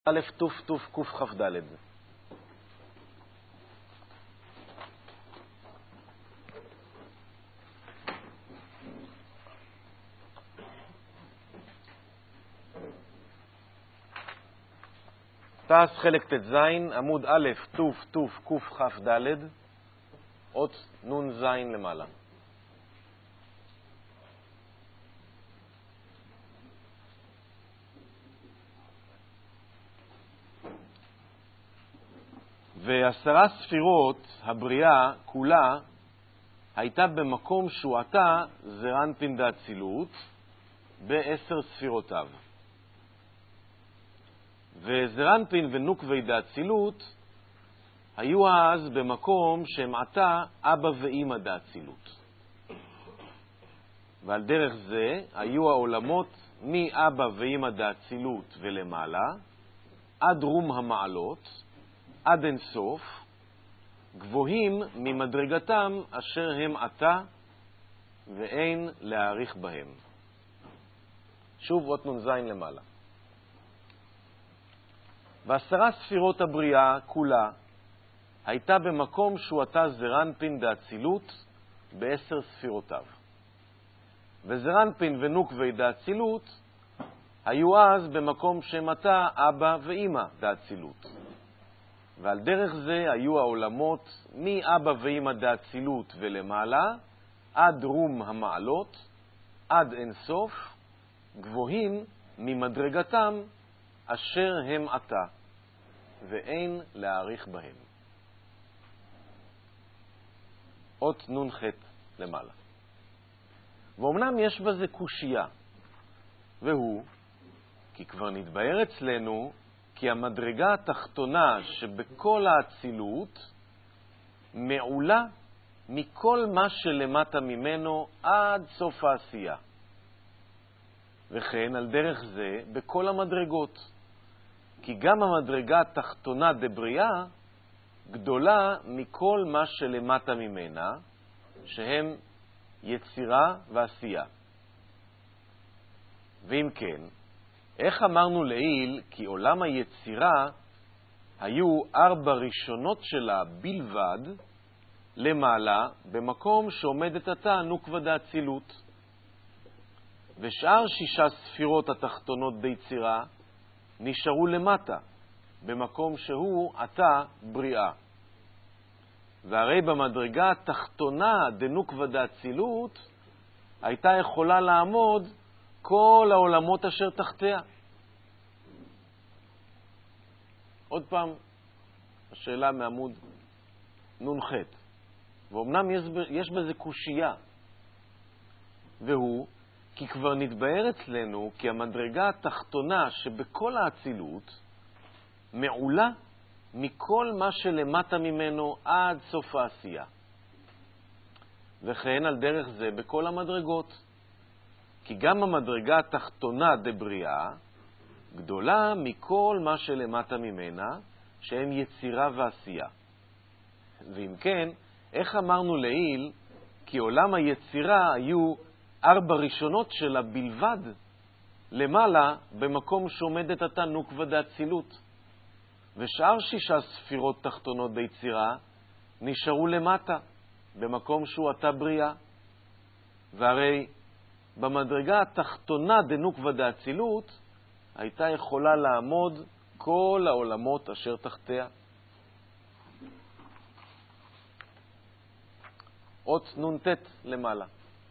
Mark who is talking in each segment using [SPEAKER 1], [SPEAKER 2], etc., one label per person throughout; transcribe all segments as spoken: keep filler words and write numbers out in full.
[SPEAKER 1] א' תוף תוף קוף חף ד'. תעש חלק ת' עמוד א' תוף תוף קוף חף ד' אות נון זין למעלה. ועשרה ספירות הבריאה כולה הייתה במקום שועתה זרנפין דאצילות בעשר ספירותיו. וזרנפין ונוקבי דאצילות היו אז במקום שהם עתה אבא ואמא דאצילות. ועל דרך זה היו העולמות מאבא ואמא דאצילות ולמעלה עד רום המעלות עד אין סוף, גבוהים ממדרגתם אשר הם עתה ואין להאריך בהם. שוב אות נון זין למעלה. ועשרה ספירות הבריאה כולה הייתה במקום שועתה זרנפין דאצילות בעשר ספירותיו. וזרנפין ונוקבי דאצילות היו אז במקום שהם עתה אבא ואמא דאצילות. ועל דרך זה היו העולמות מאבא ואמא דאצילות ולמעלה עד רום המעלות עד אין סוף, גבוהים ממדרגתם אשר הם עתה ואין להאריך בהם. אות נון ח' למעלה. ואומנם יש בזה קושייה, והוא כי כבר נתבהר אצלנו כי המדרגה התחתונה שבכל האצילות מעולה מכל מה שלמטה ממנו עד סוף העשייה. וכן על דרך זה בכל המדרגות. כי גם המדרגה התחתונה דבריאה גדולה מכל מה שלמטה ממנה, שהם יצירה ועשייה. ואם כן, איך אמרנו לעיל כי עולם היצירה היו ארבע ראשונות שלה בלבד למעלה במקום שעומדת עתה נוקבה דאצילות, ושאר שישה ספירות התחתונות ביצירה נשארו למטה במקום שהוא עתה בריאה. והרי במדרגה התחתונה דנוקבה דאצילות הייתה יכולה לעמוד כל העולמות אשר תחתיה. עוד פעם, השאלה מעמוד נון ח'. ואומנם יש, יש בזה קושייה, והוא כי כבר נתבהר אצלנו כי המדרגה התחתונה שבכל האצילות מעולה מכל מה שלמטה ממנו עד סוף העשייה. וכן על דרך זה בכל המדרגות. כי גם המדרגה התחתונה דבריאה גדולה מכל מה שלמטה ממנה, שהם יצירה ועשייה. ואם כן, איך אמרנו לעיל כי עולם היצירה היו ארבע ראשונות שלה בלבד למעלה במקום שעומדת עתה נוקבה דאצילות, ושאר שישה ספירות תחתונות ביצירה נשארו למטה במקום שהוא עתה בריאה. והרי במדרגה התחתונה דנוקבה דאצילות הייתה יכולה לעמוד כל העולמות אשר תחתיה. אות נון ת' למעלה.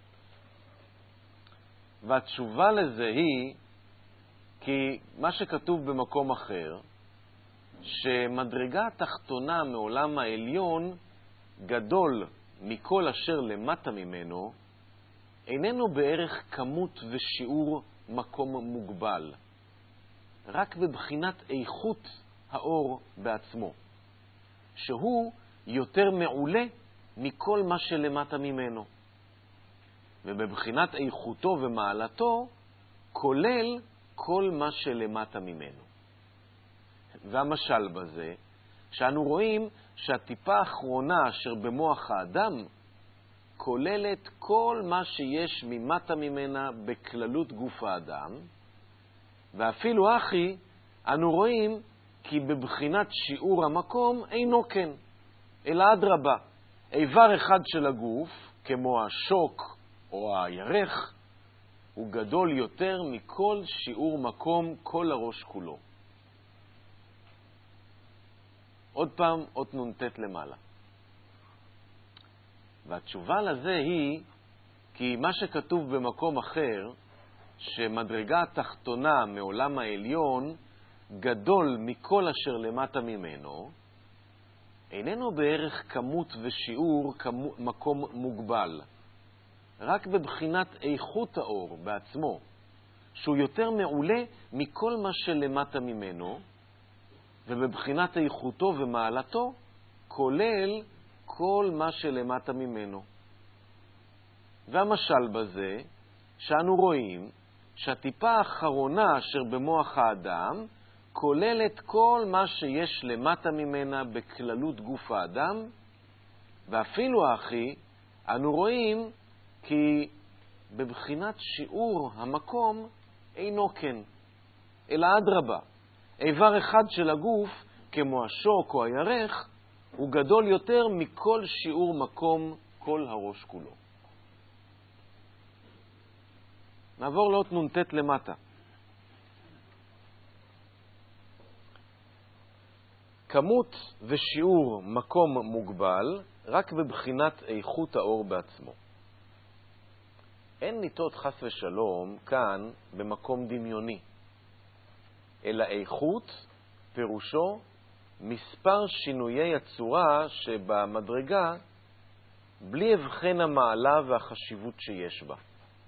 [SPEAKER 1] והתשובה לזה היא כי מה שכתוב במקום אחר, שמדרגה התחתונה מעולם העליון גדול מכל אשר למטה ממנו, איננו בערך כמות ושיעור מקום מוגבל, רק בבחינת איכות האור בעצמו, שהוא יותר מעולה מכל מה שלמטה ממנו, ובבחינת איכותו ומעלתו כולל כל מה שלמטה ממנו. והמשל בזה, שאנו רואים שהטיפה האחרונה אשר במוח האדם כוללת כל מה שיש ממטה ממנה בכללות גוף האדם, ואפילו אחי אנו רואים כי בבחינת שיעור המקום אינו כן, אלא אדרבה, איבר אחד של הגוף, כמו השוק או הירך, הוא גדול יותר מכל שיעור מקום כל הראש כולו. עוד פעם, אות נונטט למעלה. והתשובה לזה היא, כי מה שכתוב במקום אחר, שמדרגה התחתונה מעולם העליון גדול מכל אשר למטה ממנו, איננו בערך כמות ושיעור כמו, מקום מוגבל, רק בבחינת איכות האור בעצמו, שהוא יותר מעולה מכל מה שלמטה ממנו, ובבחינת איכותו ומעלתו, כולל כל מה שלמטה ממנו. והמשל בזה, שאנו רואים שהטיפה האחרונה אשר במוח האדם, כוללת כל מה שיש למטה ממנה בכללות גוף האדם, ואפילו האחי, אנו רואים כי בבחינת שיעור המקום אינו כן, אלא אדרבה, איבר אחד של הגוף, כמו השוק או הירך, הוא גדול יותר מכל שיעור מקום כל הראש כולו. נעבור לאות נונטט למטה. כמות ושיעור מקום מוגבל רק בבחינת איכות האור בעצמו. אין ניטות חס ושלום כאן במקום דמיוני, אלא איכות פירושו מספר שינויי הצורה שבמדרגה בלי הבחן המעלה והחשיבות שיש בה.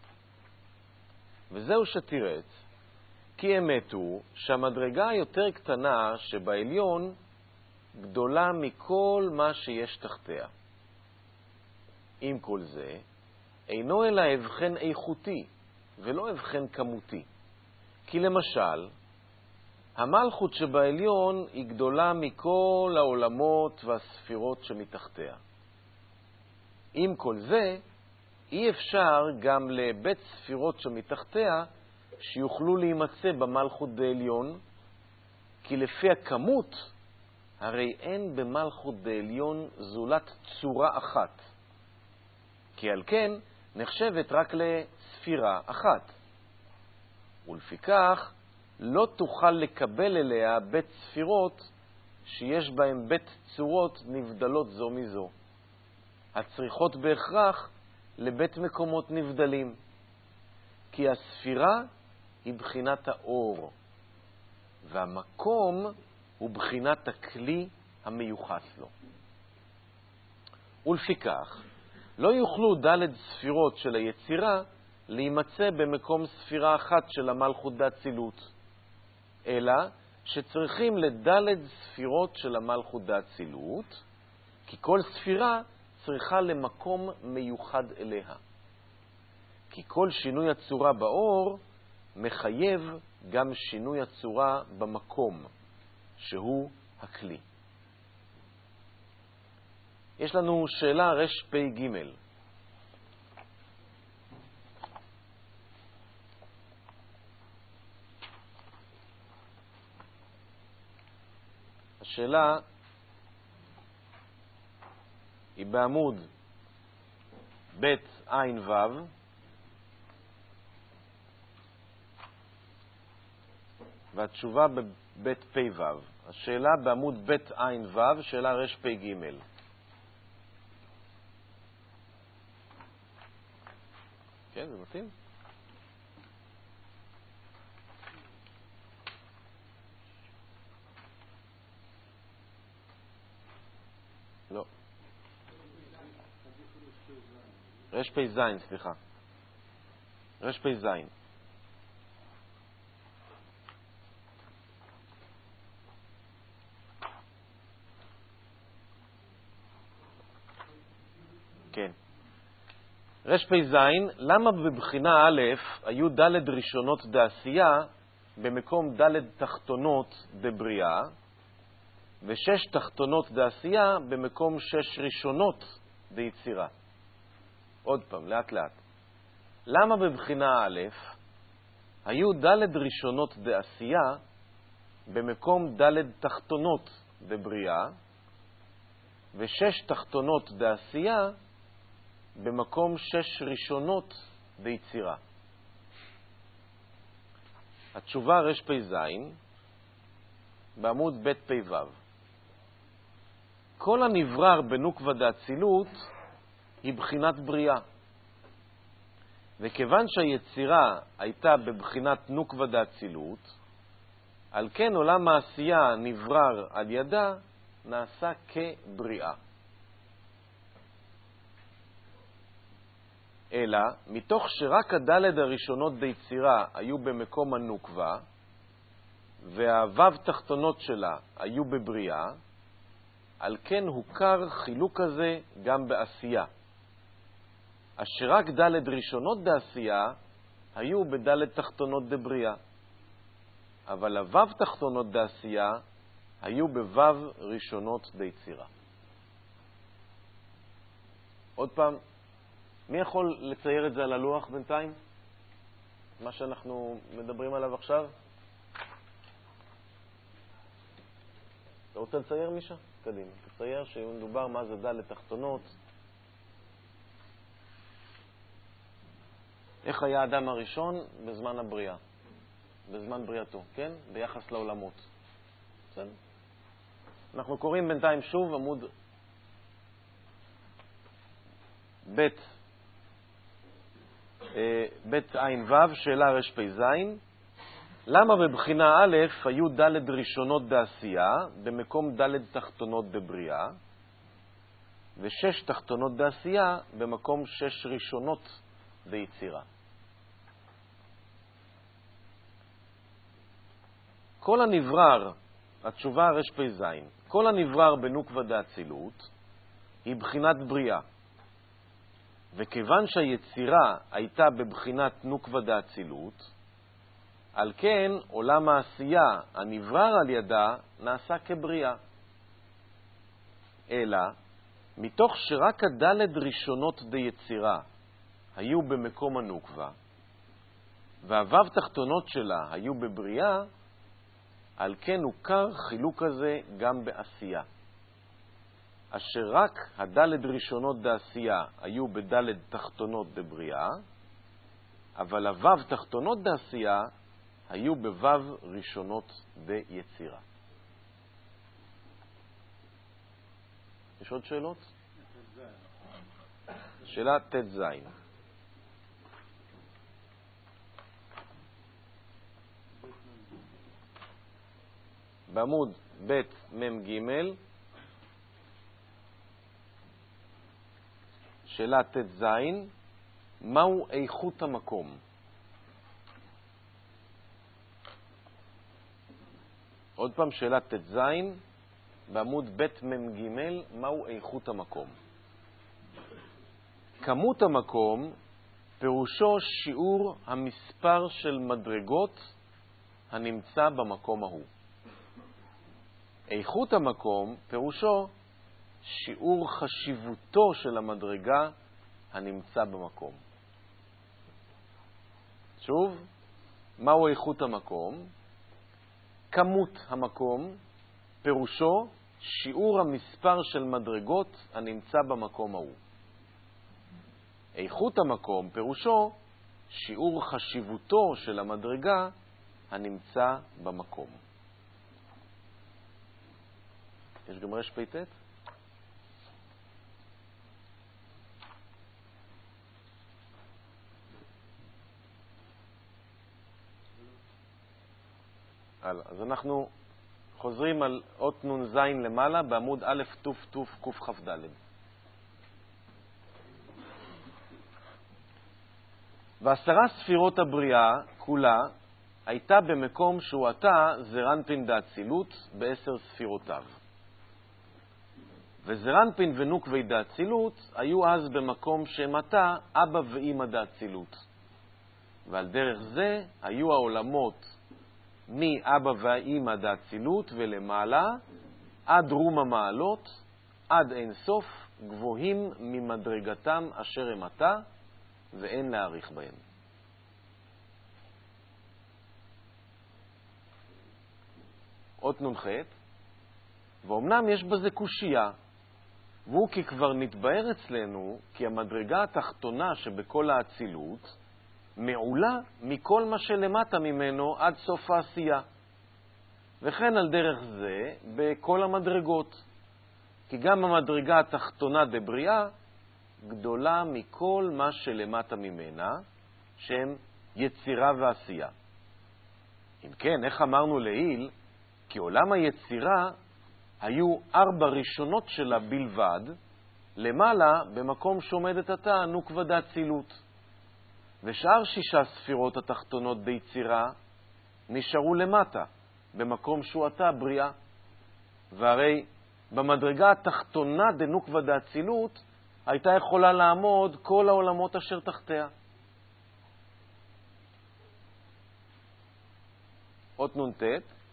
[SPEAKER 1] וזהו שתירץ, כי אמת הוא שהמדרגה היותר קטנה שבעליון גדולה מכל מה שיש תחתיה. עם כל זה, אינו אלא הבחן איכותי ולא הבחן כמותי. כי למשל, המלכות שבעליון היא גדולה מכל העולמות והספירות שמתחתיה. עם כל זה, אי אפשר גם לבית ספירות שמתחתיה שיוכלו להימצא במלכות דעליון, כי לפי הכמות, הרי אין במלכות דעליון זולת צורה אחת. כי על כן נחשבת רק לספירה אחת. ולפיכך לא תוכל לקבל אליה בית ספירות שיש בהם בית צורות נבדלות זו מזו, הצריכות בהכרח לבית מקומות נבדלים. כי הספירה היא בחינת האור, והמקום הוא בחינת הכלי המיוחס לו. ולפיכך, לא יוכלו ד' ספירות של היצירה להימצא במקום ספירה אחת של המלכות דאצילות, אלא שצריכים לד' ספירות של המלכות דאצילות, כי כל ספירה צריכה למקום מיוחד אליה. כי כל שינוי הצורה באור מחייב גם שינוי הצורה במקום, שהוא הכלי. יש לנו שאלה רש פי ג'. השאלה היא בעמוד בית עין וו, והתשובה בבית פי וו. השאלה בעמוד בית עין וו, שאלה רש פי ג'. כן, זה מתאים? לא. רש פי זין, סליחה. רש פי זין. כן. רש פי זין, למה בבחינה א' היו ד' ראשונות דעשייה במקום ד' תחתונות דבריאה, ושש תחתונות דעשייה במקום שש ראשונות ביצירה? עוד פעם, לאט לאט. למה בבחינה א' היו ד' ראשונות דעשייה במקום ד' תחתונות דבריאה, ושש תחתונות דעשייה במקום שש ראשונות ביצירה. התשובה רש פי זין בעמוד ב' פי ו'. כל הנברר בנוקבה דאצילות היא בחינת בריאה. וכיוון שהיצירה הייתה בבחינת נוקבה דאצילות, על כן עולם העשייה נברר על ידה נעשה כבריאה. אלא, מתוך שרק הדלת הראשונות ביצירה היו במקום הנוקבה, והוו תחתונות שלה היו בבריאה, על כן הוכר חילוק הזה גם בעשייה. אשר רק דלת ראשונות בעשייה היו בדלת תחתונות דבריאה. אבל הוו תחתונות בעשייה היו בוו ראשונות ביצירה. עוד פעם, מי יכול לצייר את זה על הלוח בינתיים? מה שאנחנו מדברים עליו עכשיו? אתה רוצה לצייר מישה? קדימה. תצייר שמדובר מה זה דלת תחתונות. איך היה האדם הראשון בזמן הבריאה? בזמן בריאתו, כן? ביחס לעולמות. בסדר? אנחנו קוראים בינתיים שוב עמוד ב' ב' עין ו', שאלה רש פי זין. למה בבחינה א' היו ד' ראשונות בעשייה במקום ד' תחתונות בבריאה, ושש תחתונות בעשייה במקום שש ראשונות ביצירה? כל הנברר, התשובה רש פי זין, כל הנברר בנוקבה דאצילות היא בחינת בריאה. וכיוון שהיצירה הייתה בבחינת נוקבה דאצילות, על כן עולם העשייה הנברר על ידה נעשה כבריאה. אלא, מתוך שרק הדלת ראשונות דיצירה היו במקום הנוקבה, והוו תחתונות שלה היו בבריאה, על כן הוכר חילוק הזה גם בעשייה. אשר רק הדלת ראשונות בעשייה היו בדלת תחתונות בבריאה, אבל הוו תחתונות בעשייה היו בוו ראשונות ביצירה. יש עוד שאלות? שאלה ת' זין. בעמוד ב' מ' ג', שאלה ת' זין, מהו איכות המקום? עוד פעם, שאלה ת' זין, בעמוד ב' מ' ג', מהו איכות המקום? כמות המקום פירושו שיעור המספר של מדרגות הנמצא במקום ההוא. איכות המקום פירושו שיעור חשיבותו של המדרגה הנמצא במקום. שוב, מהו איכות המקום? כמות המקום פירושו שיעור המספר של מדרגות הנמצא במקום ההוא. איכות המקום פירושו שיעור חשיבותו של המדרגה הנמצא במקום. יש גם רש פי ט'? אז אנחנו חוזרים על אות נון זין למעלה בעמוד א' תוף תוף קוף כף ד'. ועשרה ספירות הבריאה כולה הייתה במקום שהוא עתה זרנפין דאצילות בעשר ספירותיו. וזרנפין ונוקבי דאצילות היו אז במקום שהם עתה אבא ואמא דאצילות. ועל דרך זה היו העולמות מאבא ואמא דאצילות ולמעלה עד רום המעלות, עד אין סוף, גבוהים ממדרגתם אשר הם עתה, ואין להאריך בהם. אות נ"ח, ואומנם יש בזה קושייה, והוא כי כבר נתבהר אצלנו, כי המדרגה התחתונה שבכל האצילות, מעולה מכל מה שלמטה ממנו עד סוף העשייה. וכן על דרך זה בכל המדרגות. כי גם המדרגה התחתונה דבריאה גדולה מכל מה שלמטה ממנה, שהם יצירה ועשייה. אם כן, איך אמרנו לעיל? כי עולם היצירה היו ארבע ראשונות שלה בלבד, למעלה במקום שעומדת עתה נוקבה דאצילות. ושאר שישה ספירות התחתונות ביצירה נשארו למטה, במקום שהוא עתה בריאה. והרי במדרגה התחתונה דנוקבה דאצילות הייתה יכולה לעמוד כל העולמות אשר תחתיה. אות נ"ט.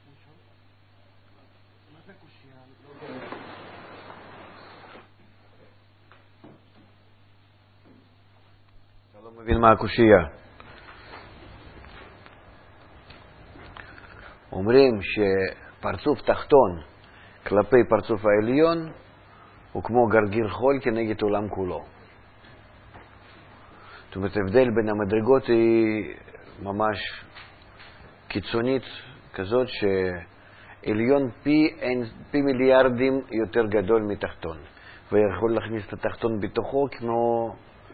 [SPEAKER 2] אתה לא מבין מה הקושייה. אומרים שפרצוף תחתון כלפי פרצוף העליון הוא כמו גרגיר חול כנגד עולם כולו. זאת אומרת, ההבדל בין המדרגות היא ממש קיצונית כזאת, שעליון פי, אין, פי מיליארדים יותר גדול מתחתון, ויכול להכניס את התחתון בתוכו כמו...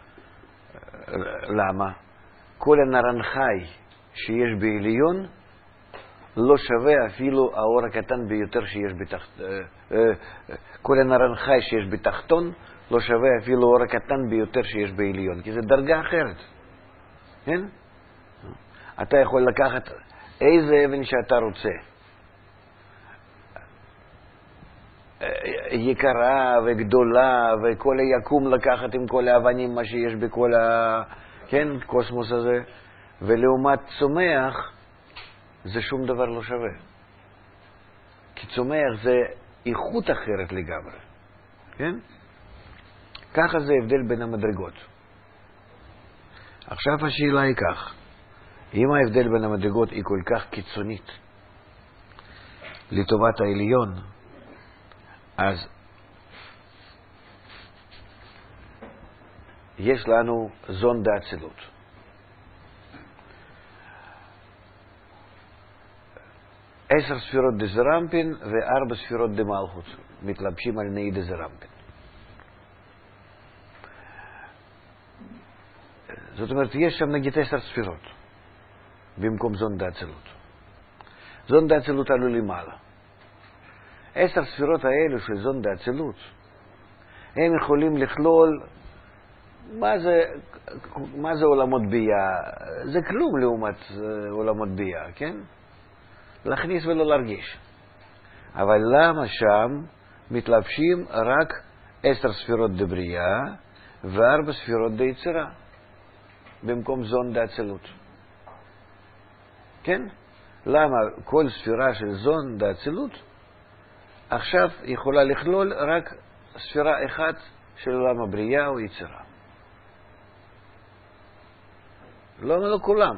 [SPEAKER 2] למה? כל הנרנחי שיש בעליון לא שווה אפילו האור הקטן ביותר שיש בתחתון. כל הנרנחי שיש בתחתון לא שווה אפילו האור הקטן ביותר שיש בעליון, כי זה דרגה אחרת. כן? אתה יכול לקחת איזה אבן שאתה רוצה, יקרה וגדולה, וכל היקום לקחת עם כל האבנים מה שיש בכל ה... כן, קוסמוס הזה, ולעומת צומח זה שום דבר לא שווה. כי צומח זה איכות אחרת לגמרי. כן? ככה זה הבדל בין המדרגות. עכשיו השאלה היא כך, אם ההבדל בין המדרגות היא כל כך קיצונית לטובת העליון, אז יש לנו זון דאצילות. עשר ספירות דזרמפין וארבע ספירות דמלכות מתלבשים על נאי דזרמפין. זאת אומרת, יש שם נגיד עשר ספירות במקום זון דאצילות. זון דאצילות עלו למעלה. עשר ספירות האלו של זון דאצילות, הם יכולים לכלול, מה זה, מה זה עולמות בייה? זה כלום לעומת עולמות בייה, כן? להכניס ולא להרגיש. אבל למה שם מתלבשים רק עשר ספירות דבריאה וארבע ספירות דיצירה במקום זון דאצילות? כן? למה כל ספירה של זון דאצילות עכשיו יכולה לכלול רק ספירה אחת של עולם הבריאה או יצירה? לא, לא כולם.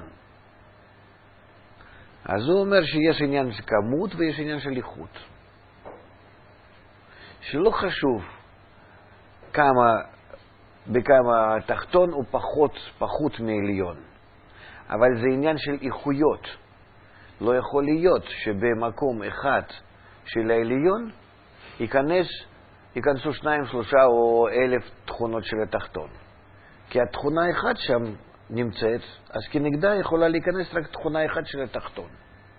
[SPEAKER 2] אז הוא אומר שיש עניין של כמות ויש עניין של איכות. שלא חשוב כמה, בכמה התחתון הוא פחות, פחות מעליון. אבל זה עניין של איכויות. לא יכול להיות שבמקום אחד של העליון ייכנס, ייכנסו שניים, שלושה או אלף תכונות של התחתון. כי התכונה אחת שם נמצאת, אז כנגדה יכולה להיכנס רק תכונה אחת של התחתון.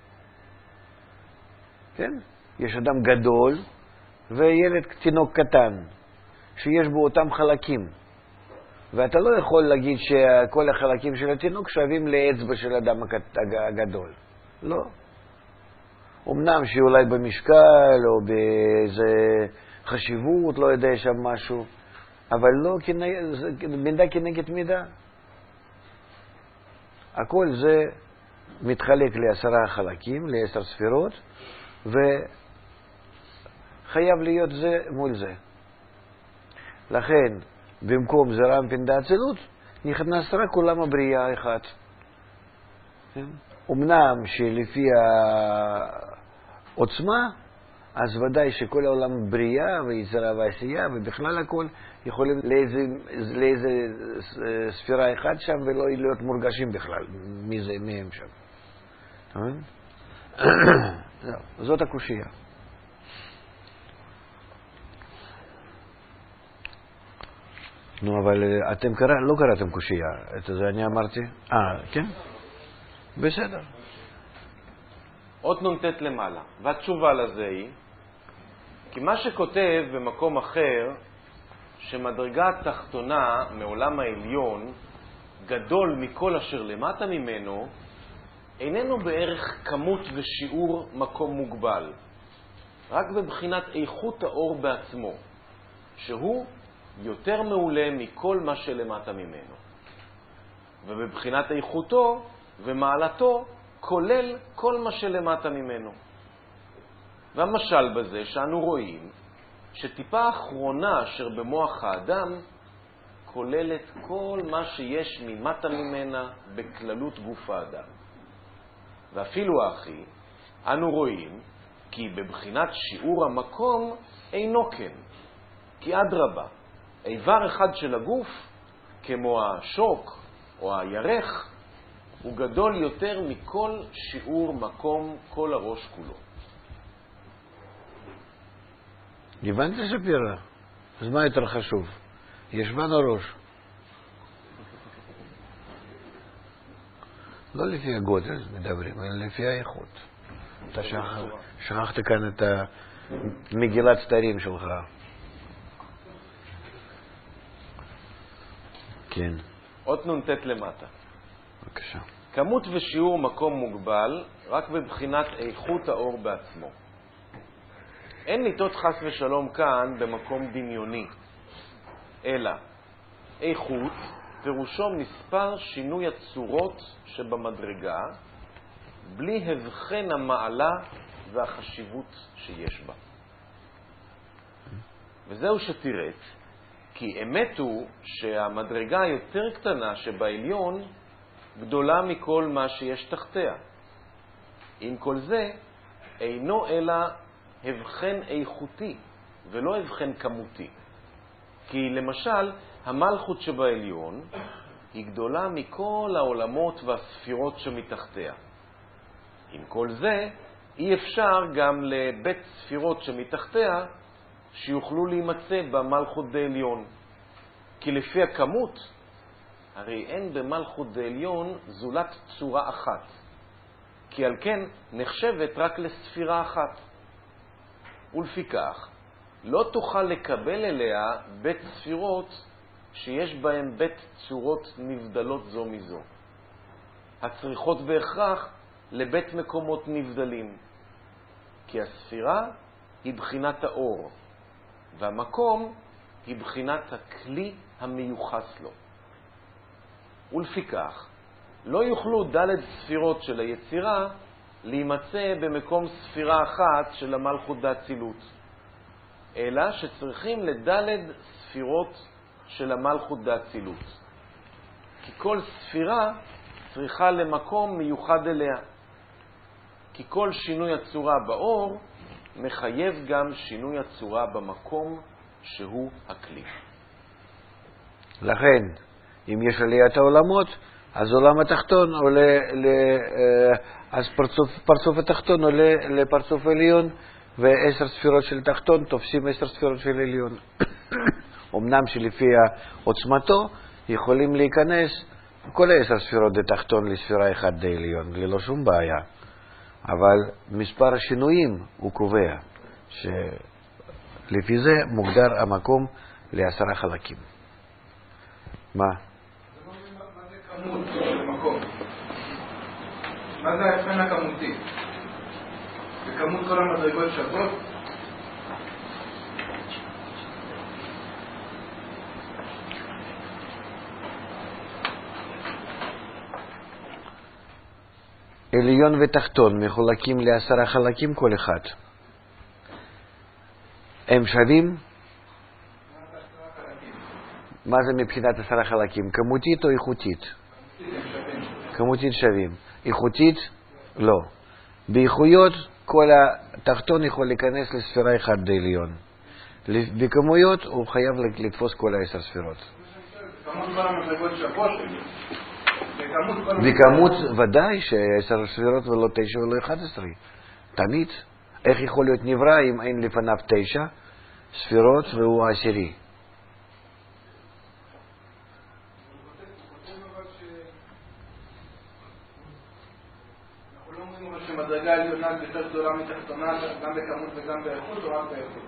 [SPEAKER 2] כן? יש אדם גדול וילד תינוק קטן שיש בו אותם חלקים. ואתה לא יכול להגיד שכל החלקים של התינוק שווים לאצבע של אדם הגדול. לא. אמנם שאולי במשקל או באיזה חשיבות, לא יודע שם משהו, אבל לא מידה כנגד מידה. הכל זה מתחלק לעשרה חלקים, לעשר ספירות, וחייב להיות זה מול זה. לכן, במקום זרמפין דאצילות, נכנס רק עולם הבריאה אחד. אמנם שלפי עוצמה, אז ודאי שכל העולם בריאה ויצירה ועשייה ובכלל הכל יכולים לאיזה, לאיזה ספירה אחת שם ולא להיות מורגשים בכלל מי זה, מי הם שם. זאת הקושייה. נו, אבל אתם קרא, לא קראתם קושייה, את זה אני אמרתי. אה, כן? בסדר.
[SPEAKER 1] עוד נ"ט למעלה, והתשובה לזה היא, כי מה שכותב במקום אחר, שמדרגה התחתונה מעולם העליון גדול מכל אשר למטה ממנו, איננו בערך כמות ושיעור מקום מוגבל, רק בבחינת איכות האור בעצמו, שהוא יותר מעולה מכל מה שלמטה ממנו. ובבחינת איכותו ומעלתו כולל כל מה שלמטה ממנו. והמשל בזה שאנו רואים שטיפה אחרונה אשר במוח האדם כוללת כל מה שיש ממטה ממנה בכללות גוף האדם. ואפילו האחי, אנו רואים כי בבחינת שיעור המקום אינו כן, כי אדרבה, איבר אחד של הגוף, כמו השוק או הירך, הוא גדול יותר מכל שיעור מקום כל הראש כולו.
[SPEAKER 2] הבנת שפירה? אז מה יותר חשוב? ישבן או ראש? לא לפי הגודל מדברים, אלא לפי האיכות. אתה שכח, שכחת כאן את מגילת סתרים שלך. כן.
[SPEAKER 1] עוד נ"ט למטה.
[SPEAKER 2] בבקשה.
[SPEAKER 1] כמות ושיעור מקום מוגבל רק בבחינת איכות האור בעצמו. אין ניתות חס ושלום כאן במקום דמיוני, אלא איכות פירושו מספר שינוי הצורות שבמדרגה, בלי הבחן המעלה והחשיבות שיש בה. וזהו שתיראת, כי אמת הוא שהמדרגה היותר קטנה שבעליון גדולה מכל מה שיש תחתיה. עם כל זה, אינו אלא הבחן איכותי ולא הבחן כמותי. כי למשל, המלכות שבעליון היא גדולה מכל העולמות והספירות שמתחתיה. עם כל זה, אי אפשר גם לבית ספירות שמתחתיה שיוכלו להימצא במלכות דעליון. כי לפי הכמות, הרי אין במלכות דעליון זולת צורה אחת. כי על כן נחשבת רק לספירה אחת. ולפיכך, לא תוכל לקבל אליה בית ספירות שיש בהם בית צורות נבדלות זו מזו, הצריכות בהכרח לבית מקומות נבדלים. כי הספירה היא בחינת האור, והמקום היא בחינת הכלי המיוחס לו. ולפיכך, לא יוכלו ד' ספירות של היצירה להימצא במקום ספירה אחת של המלכות דאצילות, אלא שצריכים לד' ספירות של המלכות דאצילות. כי כל ספירה צריכה למקום מיוחד אליה. כי כל שינוי הצורה באור מחייב גם שינוי הצורה במקום שהוא הכלי.
[SPEAKER 2] לכן, אם יש עליית העולמות, אז עולם התחתון עולה, אז פרצוף, פרצוף התחתון עולה לפרצוף עליון, ועשר ספירות של תחתון תופסים עשר ספירות של עליון. אמנם שלפי עוצמתו יכולים להיכנס כל העשר ספירות לתחתון לספירה אחת דעליון, ללא שום בעיה. אבל מספר השינויים הוא קובע, שלפי זה מוגדר המקום לעשרה חלקים. מה?
[SPEAKER 3] מה זה כמות של מקום? מה זה ההבחן הכמותי? בכמות כל המדרגות שוות?
[SPEAKER 2] עליון ותחתון מחולקים לעשרה חלקים כל אחד. הם שווים? מה זה מבחינת עשרה חלקים? כמותית או איכותית? כמותית שווים. איכותית? לא. באיכויות כל התחתון יכול להיכנס לספירה אחת בעליון. בכמויות הוא חייב לתפוס כל העשר ספירות. בכמות ודאי שעשר ספירות ולא תשע ולא אחד עשרה. תמיד. איך יכול להיות נברא אם אין לפניו תשע ספירות והוא העשירי?
[SPEAKER 3] אנחנו לא אומרים אבל שמדרגה עליונה יותר גדולה מתחתונה גם בכמות וגם באיכות או רק באיכות?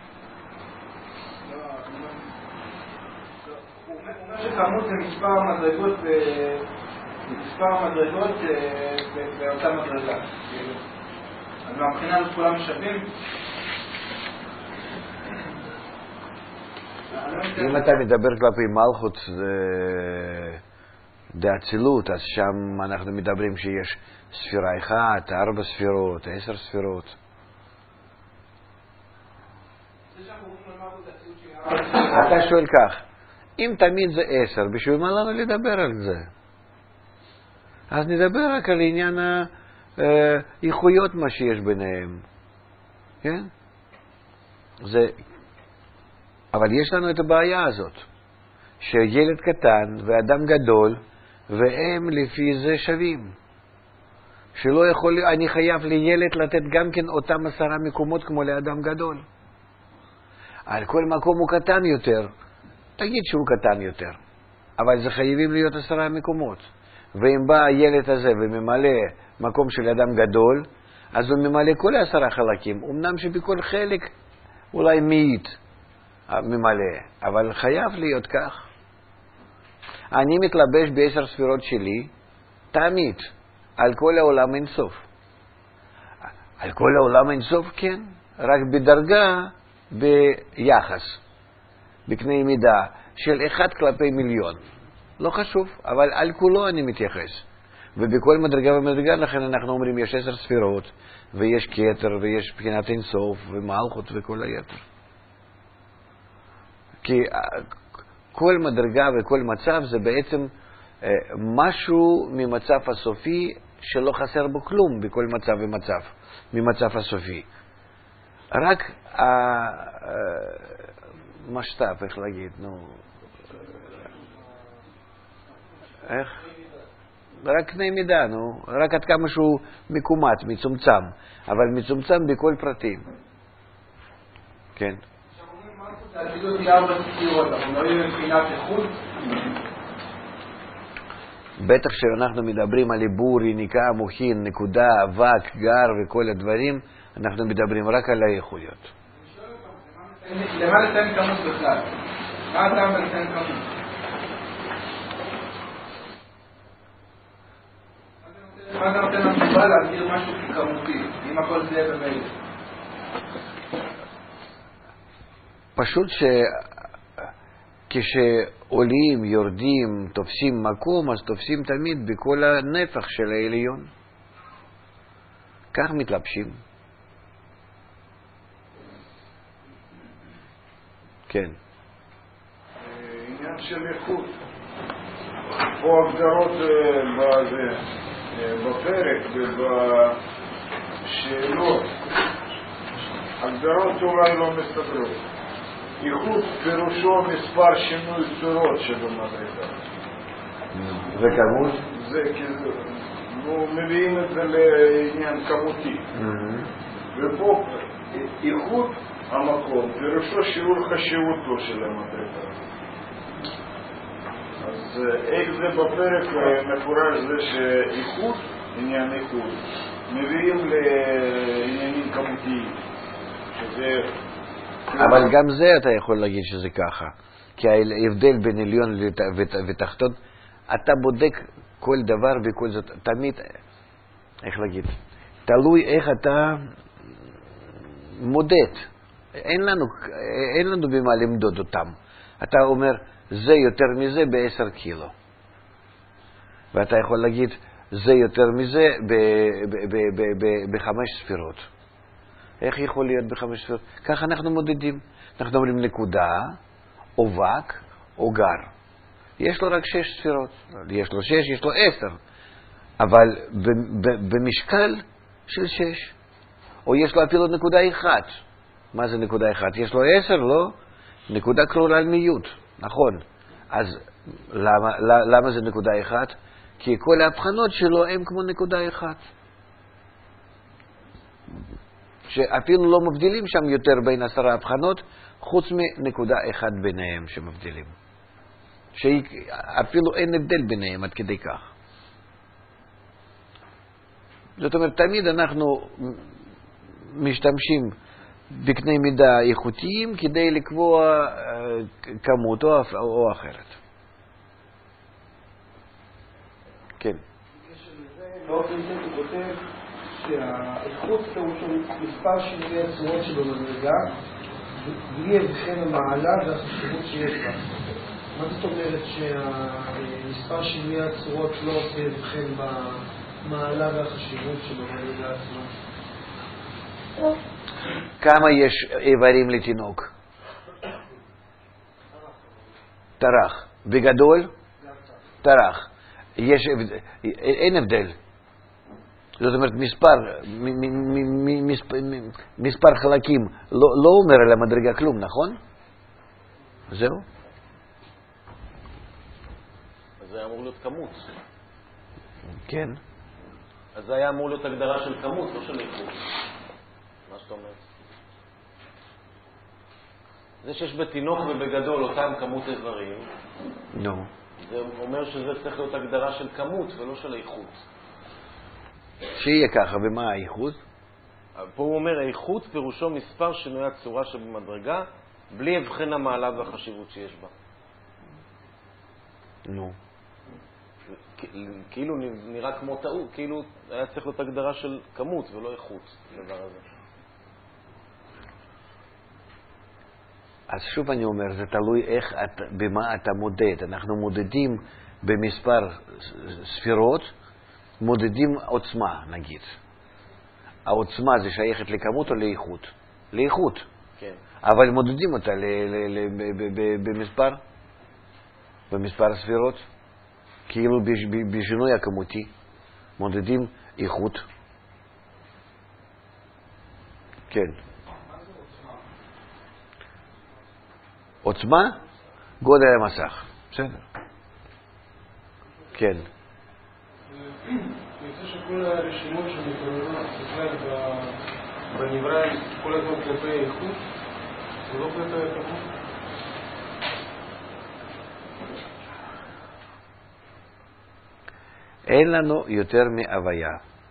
[SPEAKER 3] הוא אומר שכמות זה מספר המדרגות מספר המדרגות באותה מדרגה. אז מהבחינה הזאת כולם משווים?
[SPEAKER 2] אם אתה מדבר כלפי מלכות דאצילות, אז שם אנחנו מדברים שיש ספירה אחת, ארבע ספירות, עשר ספירות. אתה שואל כך, אם תמיד זה עשר, בשביל מה לנו לדבר על זה? אז נדבר רק על עניין האיכויות מה שיש ביניהם. כן? זה... אבל יש לנו את הבעיה הזאת, שילד קטן ואדם גדול, והם לפי זה שווים. שלא יכול, אני חייב לילד לתת גם כן אותם עשרה מקומות כמו לאדם גדול. על כל מקום הוא קטן יותר, תגיד שהוא קטן יותר, אבל זה חייבים להיות עשרה מקומות. ואם בא הילד הזה וממלא מקום של אדם גדול, אז הוא ממלא כל עשרה חלקים, אמנם שבכל חלק אולי מאית ממלא, אבל חייב להיות כך. אני מתלבש בעשר ספירות שלי, תמיד, על כל העולם אין סוף. על כל העולם אין סוף, כן, רק בדרגה, ביחס, בקנה מידה של אחד כלפי מיליון. לא חשוב, אבל על כולו אני מתייחס. ובכל מדרגה ומדרגה, לכן אנחנו אומרים, יש עשר ספירות, ויש כתר, ויש בחינת אין סוף, ומלכות וכל היתר. כי כל מדרגה וכל מצב זה בעצם משהו ממצב הסופי שלא חסר בו כלום בכל מצב ומצב, ממצב הסופי. רק המשתף, איך להגיד, נו... איך? רק קנה מידה, נו. רק עד כמה שהוא מקומט, מצומצם. אבל מצומצם בכל פרטים. כן.
[SPEAKER 3] תגידו לי ארבע ספירות, אנחנו לא יודעים מבחינת איכות?
[SPEAKER 2] בטח שאנחנו מדברים על עיבור, יניקה, מוחין, נקודה, אבק, גר וכל הדברים, אנחנו מדברים רק על האיכויות.
[SPEAKER 3] למה לציין כמות בכלל? מה אתה לציין כמות? מה אתה נותן לנו להגדיר משהו כמותי, אם הכל זה במילא?
[SPEAKER 2] פשוט שכשעולים, יורדים, תופסים מקום, אז תופסים תמיד בכל הנפח של העליון. כך מתלבשים. כן.
[SPEAKER 4] עניין של איכות. פה הגדרות בפרק ובשאלות. הגדרות אולי לא מסתדרות. איכות פירושו מספר שינוי צורות שבמדרגה.
[SPEAKER 2] וכמות?
[SPEAKER 4] זה כאילו, נו, מביאים את זה לעניין כמותי. ופה איכות המקום פירושו שיעור חשיבותו של המדרגה. אז איך זה בפרק מפורש זה שאיכות, עניין איכות, מביאים לעניינים כמותיים. שזה...
[SPEAKER 2] אבל גם זה אתה יכול להגיד שזה ככה. כי ההבדל בין עליון ותחתון, אתה בודק כל דבר וכל זאת. תמיד, איך להגיד, תלוי איך אתה מודד. אין לנו, אין לנו במה למדוד אותם. אתה אומר, זה יותר מזה בעשר קילו. ואתה יכול להגיד, זה יותר מזה בחמש ספירות. איך יכול להיות בחמש ספירות? כך אנחנו מודדים. אנחנו אומרים נקודה, או וק, או גר. יש לו רק שש ספירות. יש לו שש, יש לו עשר. אבל במשקל של שש. או יש לו אפילו נקודה אחת. מה זה נקודה אחת? יש לו עשר, לא? נקודה כלולה על מיעוט, נכון. אז למה, למה זה נקודה אחת? כי כל ההבחנות שלו הם כמו נקודה אחת. שאפילו לא מבדילים שם יותר בין עשרה הבחנות, חוץ מנקודה אחת ביניהם שמבדילים. שאפילו אין הבדל ביניהם עד כדי כך. זאת אומרת, תמיד אנחנו משתמשים בקנה מידה איכותיים כדי לקבוע כמות או אחרת. כן.
[SPEAKER 5] באופן זה הוא כותב שהאיכות פירושו מספר שינויי הצורות שבמדרגה בלי הבחן המעלה והחשיבות שיש בה. מה זאת אומרת שהמספר שינויי הצורות לא עושה הבחן במעלה והחשיבות שבמדרגה עצמה?
[SPEAKER 2] כמה יש איברים לתינוק? תרח. בגדול? תרח. יש, אין הבדל. זאת אומרת, מספר, מספר, מספר חלקים לא, לא אומר על המדרגה כלום, נכון? זהו?
[SPEAKER 1] אז זה היה אמור להיות כמות.
[SPEAKER 2] כן.
[SPEAKER 1] אז זה היה אמור להיות הגדרה של כמות, לא של איכות. מה שאתה אומר? זה שיש בתינוק ובגדול אותם כמות איברים,
[SPEAKER 2] נו. No.
[SPEAKER 1] זה אומר שזה צריך להיות הגדרה של כמות ולא של איכות.
[SPEAKER 2] שיהיה ככה, ומה האיכות?
[SPEAKER 1] פה הוא אומר, איכות פירושו מספר שינוי הצורה שבמדרגה, בלי הבחן המעלה והחשיבות שיש בה.
[SPEAKER 2] נו.
[SPEAKER 1] כאילו נראה כמו טעות, כאילו היה צריך להיות הגדרה של כמות ולא איכות, דבר הזה.
[SPEAKER 2] אז שוב אני אומר, זה תלוי איך, את, במה אתה מודד. אנחנו מודדים במספר ספירות, מודדים עוצמה, נגיד. העוצמה זה שייכת לכמות או לאיכות? לאיכות.
[SPEAKER 1] כן.
[SPEAKER 2] אבל מודדים אותה ל, ל, ל, ב, ב, ב, במספר, במספר ספירות, כאילו בשינוי הכמותי, מודדים איכות. כן. עוצמה? גודל המסך. בסדר. כן.
[SPEAKER 5] יוצא שכל הרשימות שמתעוררות בכלל בנברא כל הזמן כלפי איכות, זה לא כלפי הכמות?
[SPEAKER 2] אין לנו יותר מהוויה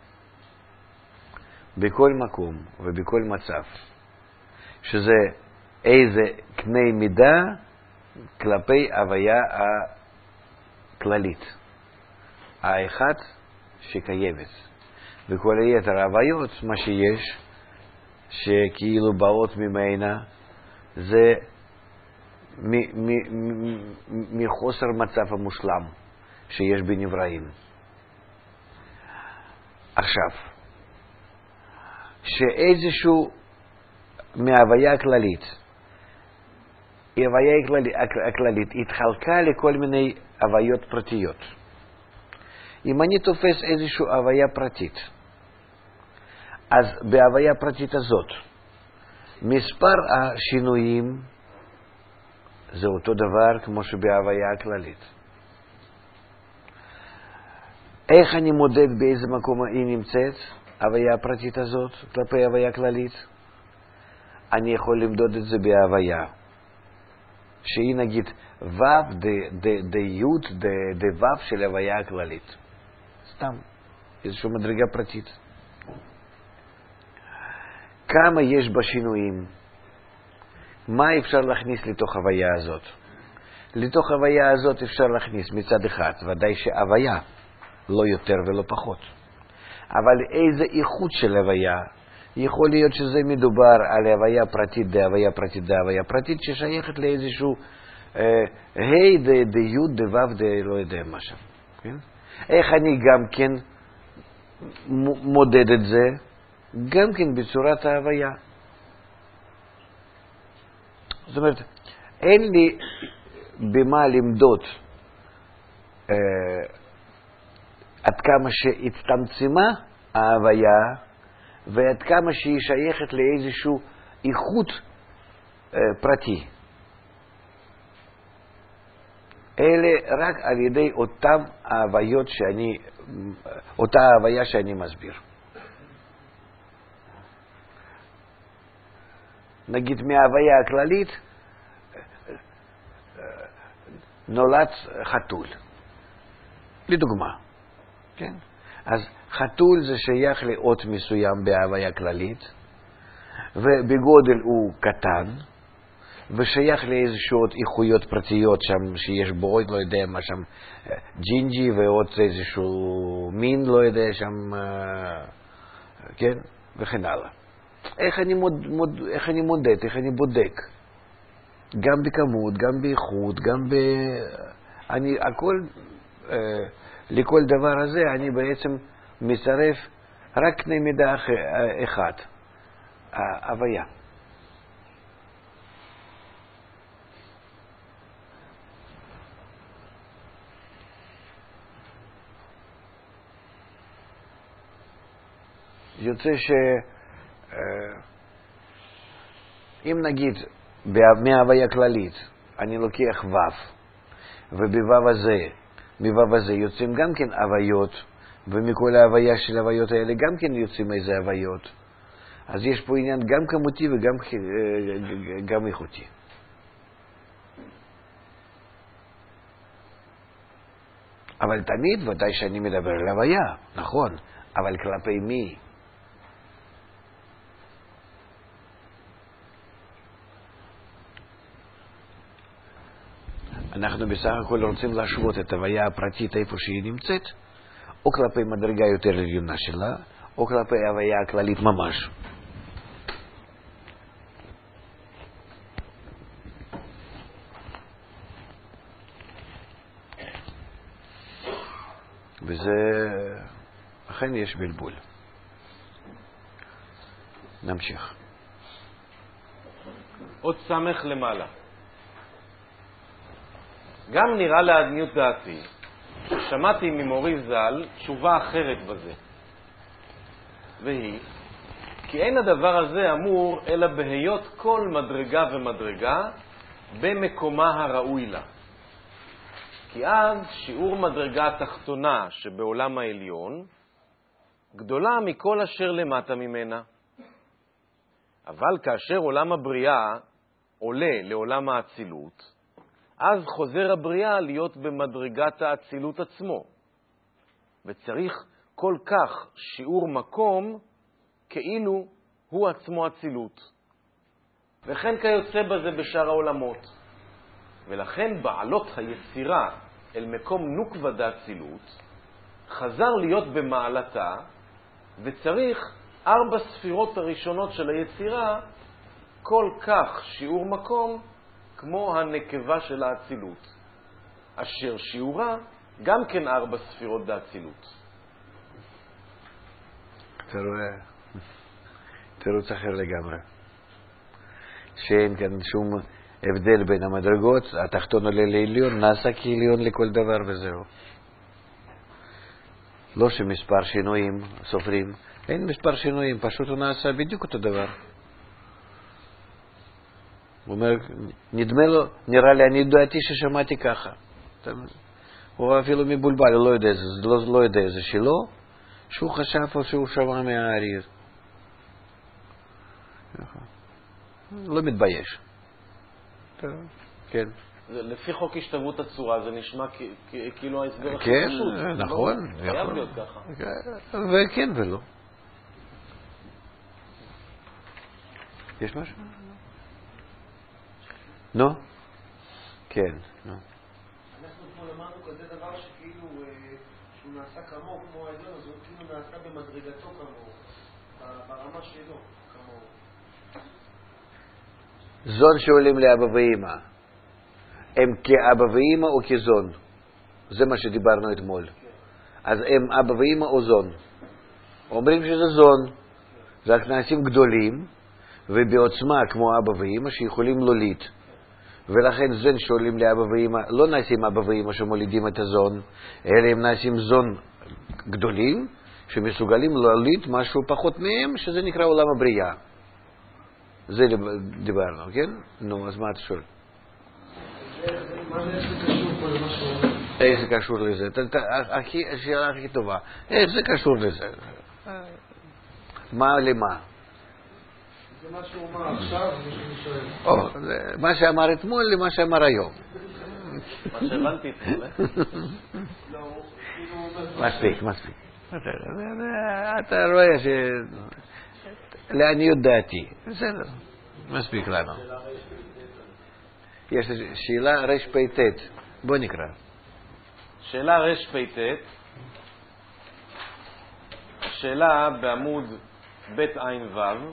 [SPEAKER 2] בכל מקום ובכל מצב, שזה איזה קנה מידה כלפי הוויה הכללית, האחת שקיימת. וכל היתר ההוויות, מה שיש, שכאילו באות ממנה, זה מחוסר מצב המושלם שיש בנבראים. עכשיו, שאיזשהו מההוויה הכללית, ההוויה הכללית התחלקה לכל מיני הוויות פרטיות. אם אני תופס איזושהי הוויה פרטית, אז בהוויה הפרטית הזאת, מספר השינויים זה אותו דבר כמו שבהוויה הכללית. איך אני מודד באיזה מקום היא נמצאת, ההוויה הפרטית הזאת, כלפי ההוויה הכללית? אני יכול למדוד את זה בהוויה. שהיא נגיד ו' דה י' דה ו' של ההוויה הכללית. סתם, איזושהי מדרגה פרטית. כמה יש בשינויים? מה אפשר להכניס לתוך ההוויה הזאת? לתוך ההוויה הזאת אפשר להכניס מצד אחד, ודאי שההוויה, לא יותר ולא פחות. אבל איזה איכות של הוויה? יכול להיות שזה מדובר על הוויה פרטית, דה הוויה פרטית, דה הוויה פרטית, ששייכת לאיזשהו ה' דה י' דה ו' דה לא יודע מה שם. כן? איך אני גם כן מודד את זה? גם כן בצורת ההוויה. זאת אומרת, אין לי במה למדוד אה, עד כמה שהצטמצמה ההוויה ועד כמה שהיא שייכת לאיזשהו איכות אה, פרטי. אלה רק על ידי אותם ההוויות שאני, אותה ההוויה שאני מסביר. נגיד מההוויה הכללית נולד חתול, לדוגמה, כן? אז חתול זה שייך לאות מסוים בהוויה כללית, ובגודל הוא קטן, ושייך לאיזשהו עוד איכויות פרטיות שם, שיש בו עוד לא יודע מה שם, ג'ינג'י ועוד איזשהו מין לא יודע שם, כן? וכן הלאה. איך אני, מוד, מוד, איך אני מודד, איך אני בודק? גם בכמות, גם באיכות, גם ב... אני, הכל, אה, לכל דבר הזה אני בעצם מצרף רק קנה מידה אחד, ההוויה. יוצא ש... אם נגיד מההוויה כללית אני לוקח וו, ובוו הזה, מבו הזה יוצאים גם כן הוויות, ומכל ההוויה של ההוויות האלה גם כן יוצאים איזה הוויות. אז יש פה עניין גם כמותי וגם גם איכותי. אבל תמיד ודאי שאני מדבר על הוויה, נכון, אבל כלפי מי? אנחנו בסך הכל רוצים להשוות את ההוויה הפרטית איפה שהיא נמצאת, או כלפי מדרגה יותר עליונה שלה, או כלפי ההוויה הכללית ממש. וזה, אכן יש בלבול. נמשיך.
[SPEAKER 1] עוד סמך למעלה. גם נראה לעניות דעתי, שמעתי ממורי ז"ל תשובה אחרת בזה. והיא, כי אין הדבר הזה אמור אלא בהיות כל מדרגה ומדרגה במקומה הראוי לה. כי אז שיעור מדרגה התחתונה שבעולם העליון גדולה מכל אשר למטה ממנה. אבל כאשר עולם הבריאה עולה לעולם האצילות, אז חוזר הבריאה להיות במדרגת האצילות עצמו. וצריך כל כך שיעור מקום כאילו הוא עצמו אצילות. וכן כיוצא בזה בשאר העולמות. ולכן בעלות היצירה אל מקום נוקבה דאצילות חזר להיות במעלתה, וצריך ארבע ספירות הראשונות של היצירה כל כך שיעור מקום כמו הנקבה של האצילות, אשר שיעורה גם כן ארבע ספירות דאצילות.
[SPEAKER 2] אתה רואה, תירוץ אחר לגמרי. שאין כאן שום הבדל בין המדרגות, התחתון עולה לעליון, נעשה כעליון לכל דבר וזהו. לא שמספר שינויים סופרים, אין מספר שינויים, פשוט הוא נעשה בדיוק אותו דבר. הוא אומר, נדמה לו, נראה לי, אני דעתי ששמעתי ככה. הוא אפילו מבולבל, הוא לא יודע, לא, לא יודע זה שלו, שהוא חשב או שהוא שמע מהאריה. לא מתבייש. כן.
[SPEAKER 1] לפי חוק השתלבות הצורה זה נשמע כאילו ההסבר הכי
[SPEAKER 2] כן,
[SPEAKER 1] פשוט.
[SPEAKER 2] נכון.
[SPEAKER 1] לא חייב להיות ככה.
[SPEAKER 2] וכן ולא. יש משהו? נו? כן, נו.
[SPEAKER 5] אנחנו כמו למדנו כזה דבר שכאילו שהוא נעשה כמוהו כמו העליון, אז הוא כאילו נעשה במדרגתו כמוהו, ברמה שלו כמוהו.
[SPEAKER 2] זון שעולים לאבא ואמא, הם כאבא ואמא או כזון? זה מה שדיברנו אתמול. אז הם אבא ואמא או זון? אומרים שזה זון. רק נעשים גדולים ובעוצמה כמו אבא ואמא שיכולים להוליד. ולכן זון שעולים לאבא ואמא לא נעשים אבא ואמא שמולידים את הזון, אלא הם נעשים זון גדולים שמסוגלים להוליד משהו פחות מהם, שזה נקרא עולם הבריאה. זה דיברנו, כן? נו, אז מה אתה שואל?
[SPEAKER 5] מה זה קשור פה למה שהוא אומר?
[SPEAKER 2] איך זה קשור לזה? השאלה הכי טובה. איך זה קשור לזה? מה למה?
[SPEAKER 5] זה מה שהוא אמר עכשיו, זה שאני שואל.
[SPEAKER 2] מה שאמר אתמול למה שאמר היום.
[SPEAKER 1] מה שהבנתי אתמול, אה?
[SPEAKER 2] מספיק, מספיק. אתה רואה ש... לעניות דעתי. בסדר, מספיק לנו. יש שאלה רש פ"ט. בוא נקרא.
[SPEAKER 1] שאלה רש פ"ט. השאלה בעמוד בית עין וו.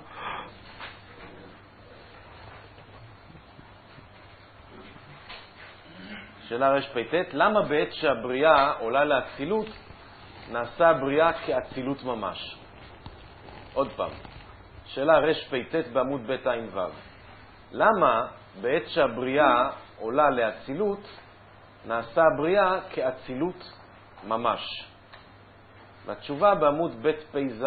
[SPEAKER 1] שאלה רש פ"ט. למה בעת שהבריאה עולה לאצילות, נעשה הבריאה כאצילות ממש? עוד פעם. שאלה רש פ"ט בעמוד בית עין וו. למה בעת שהבריאה עולה לאצילות, נעשה הבריאה כאצילות ממש? והתשובה בעמוד בית פ"ז.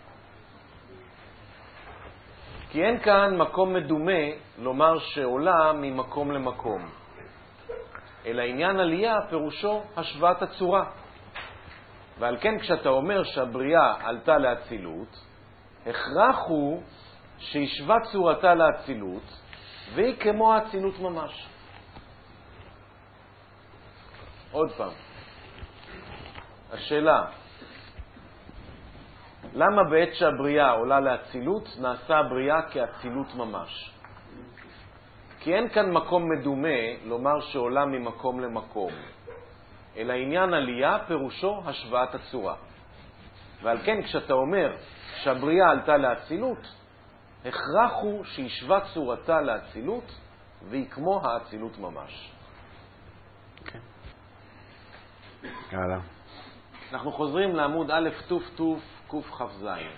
[SPEAKER 1] כי אין כאן מקום מדומה לומר שעולה ממקום למקום, אלא עניין עלייה פירושו השוואת הצורה. ועל כן כשאתה אומר שהבריאה עלתה לאצילות, הכרח הוא שהשווה צורתה לאצילות, והיא כמו האצילות ממש. עוד פעם. השאלה, למה בעת שהבריאה עולה לאצילות, נעשה הבריאה כאצילות ממש? כי אין כאן מקום מדומה לומר שעולה ממקום למקום, אלא עניין עלייה פירושו השוואת הצורה. ועל כן כשאתה אומר שהבריאה עלתה לאצילות, הכרח הוא שהשווה צורתה לאצילות, והיא כמו האצילות ממש.
[SPEAKER 2] כן. הלאה.
[SPEAKER 1] אנחנו חוזרים לעמוד א' תוף תוף קוף חף זין.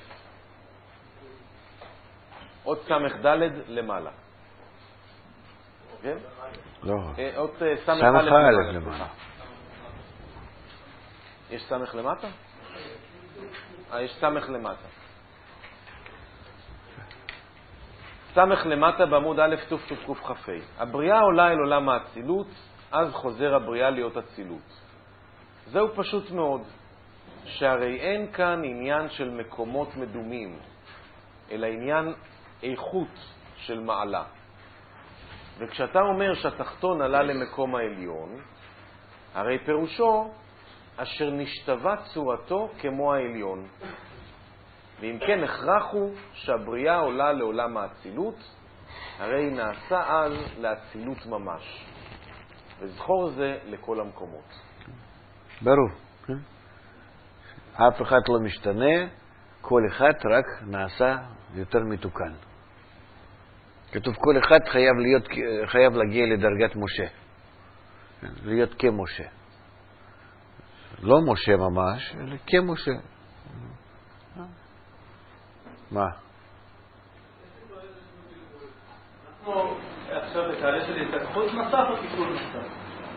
[SPEAKER 1] עוד סמך ד' למעלה. כן?
[SPEAKER 2] לא.
[SPEAKER 1] עוד סמך
[SPEAKER 2] א'
[SPEAKER 1] א'
[SPEAKER 2] למעלה.
[SPEAKER 1] יש סמך למטה? אה, יש סמך למטה. סמך למטה בעמוד א' תוף תוף קוף חפי. הבריאה עולה אל עולם האצילות, אז חוזר הבריאה להיות אצילות. זהו פשוט מאוד, שהרי אין כאן עניין של מקומות מדומים, אלא עניין איכות של מעלה. וכשאתה אומר שהתחתון עלה למקום העליון, הרי פירושו אשר נשתווה צורתו כמו העליון. ואם כן הכרח הוא שהבריאה עולה לעולם האצילות, הרי היא נעשה אז לאצילות ממש. וזכור זה לכל המקומות.
[SPEAKER 2] ברור. אף אחד לא משתנה, כל אחד רק נעשה יותר מתוקן. כתוב כל אחד חייב, להיות, חייב להגיע לדרגת משה, להיות כמשה. לא משה ממש, אלא כמשה. מה?
[SPEAKER 3] אנחנו עכשיו בתהליך של התפתחות מסך או תיקון מסך?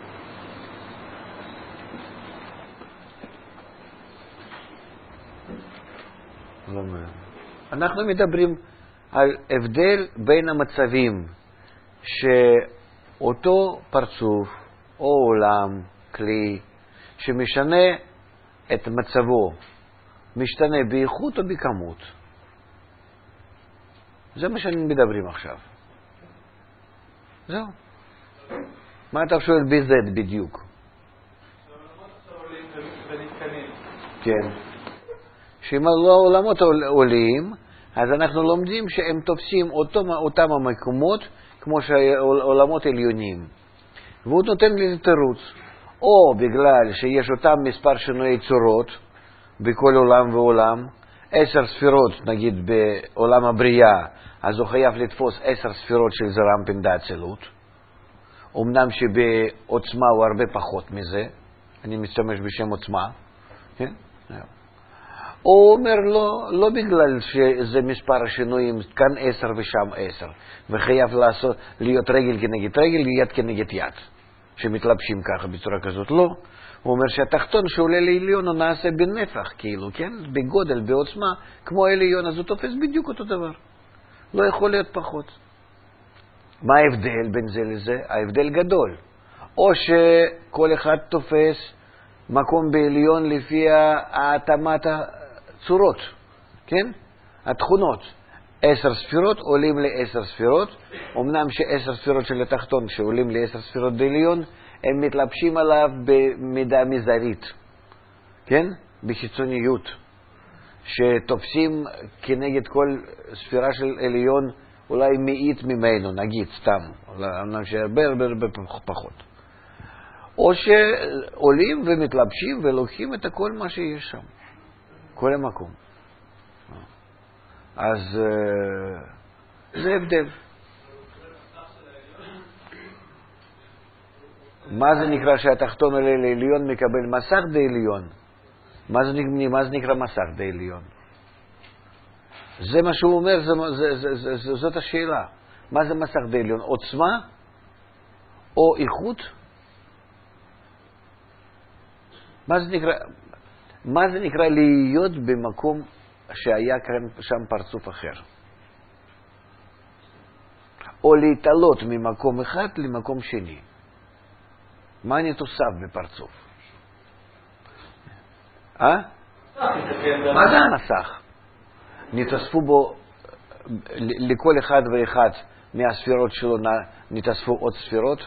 [SPEAKER 2] אנחנו מדברים על הבדל בין המצבים שאותו פרצוף או עולם, כלי, שמשנה את מצבו, משתנה באיכות או בכמות. זה מה שאני מדברים עכשיו. זהו. מה אתה שואל בזה בדיוק? כן. שאם העולמות עולים, אז אנחנו לומדים שהם תופסים אותו, אותם המקומות כמו שהעולמות עליונים. והוא נותן לי תירוץ. או בגלל שיש אותם מספר שינויי צורות בכל עולם ועולם, עשר ספירות נגיד בעולם הבריאה, אז הוא חייב לתפוס עשר ספירות של זרם פנדאצילות, אמנם שבעוצמה הוא הרבה פחות מזה, אני משתמש בשם עוצמה, כן? הוא אומר לא, לא בגלל שזה מספר השינויים, כאן עשר ושם עשר, וחייב לעשות, להיות רגל כנגד רגל, יד כנגד יד, שמתלבשים ככה בצורה כזאת, לא. הוא אומר שהתחתון שעולה לעליון הוא נעשה בנפח, כאילו, כן? בגודל, בעוצמה, כמו העליון, אז הוא תופס בדיוק אותו דבר. לא יכול להיות פחות. מה ההבדל בין זה לזה? ההבדל גדול. או שכל אחד תופס מקום בעליון לפי התאמת הצורות, כן? התכונות. עשר ספירות עולים לעשר ספירות, אמנם שעשר ספירות של התחתון שעולים לעשר ספירות בעליון, הם מתלבשים עליו במידה מזערית, כן? בחיצוניות, שתופסים כנגד כל ספירה של עליון אולי מאית ממנו, נגיד, סתם, אמנם שהרבה הרבה הרבה פחות. או שעולים ומתלבשים ולוקחים את כל מה שיש שם, כל המקום. אז זה הבדל. מה זה נקרא שהתחתון עולה לעליון מקבל מסך בעליון? מה זה, מה זה נקרא מסך בעליון? זה מה שהוא אומר, זה, זה, זה, זה, זה, זאת השאלה. מה זה מסך בעליון? עוצמה או איכות? מה זה נקרא, מה זה נקרא להיות במקום שהיה כאן, שם פרצוף אחר? או להתעלות ממקום אחד למקום שני. מה אני תוסף בפרצוף? אה? מה זה המסך? נתאספו בו, לכל אחד ואחד מהספירות שלו נתאספו עוד ספירות?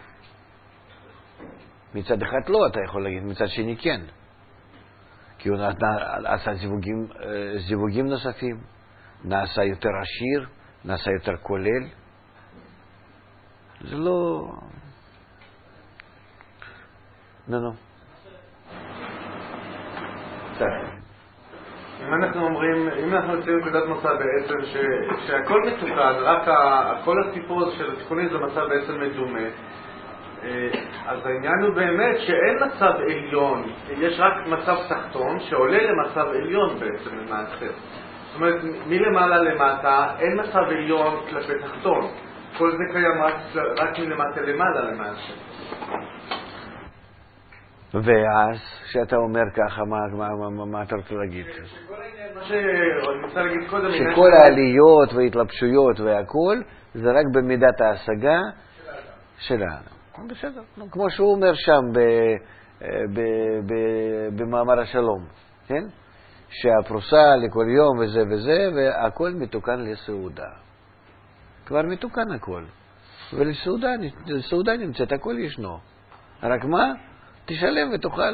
[SPEAKER 2] מצד אחד לא, אתה יכול להגיד, מצד שני כן. כי הוא עשה זיווגים, זיווגים נוספים, נעשה יותר עשיר, נעשה יותר כולל. זה לא... נו, נו.
[SPEAKER 6] אם אנחנו אומרים, אם אנחנו יוצאים נקודת מצב בעצם ש, שהכל מתוקן, רק ה, כל הסיפור של התיקונים זה מצב בעצם מדומה, אז העניין הוא באמת שאין מצב עליון, יש רק מצב תחתון שעולה למצב עליון בעצם למעשה. זאת אומרת, מלמעלה למטה אין מצב עליון כלפי תחתון. כל זה קיים רק, רק מלמטה למעלה למעשה.
[SPEAKER 2] ואז, שאתה אומר ככה, מה, מה, מה, מה אתה רוצה להגיד?
[SPEAKER 6] שכל העניין, מה שאני רוצה להגיד קודם...
[SPEAKER 2] שכל העליות והתלבשויות והכל, זה רק במידת ההשגה שלנו. בסדר. כמו שהוא אומר שם ב, ב, ב, במאמר השלום, כן? שהפרוסה לכל יום וזה וזה, והכל מתוקן לסעודה. כבר מתוקן הכל. ולסעודה נמצאת, הכל ישנו. רק מה? תשלם ותאכל.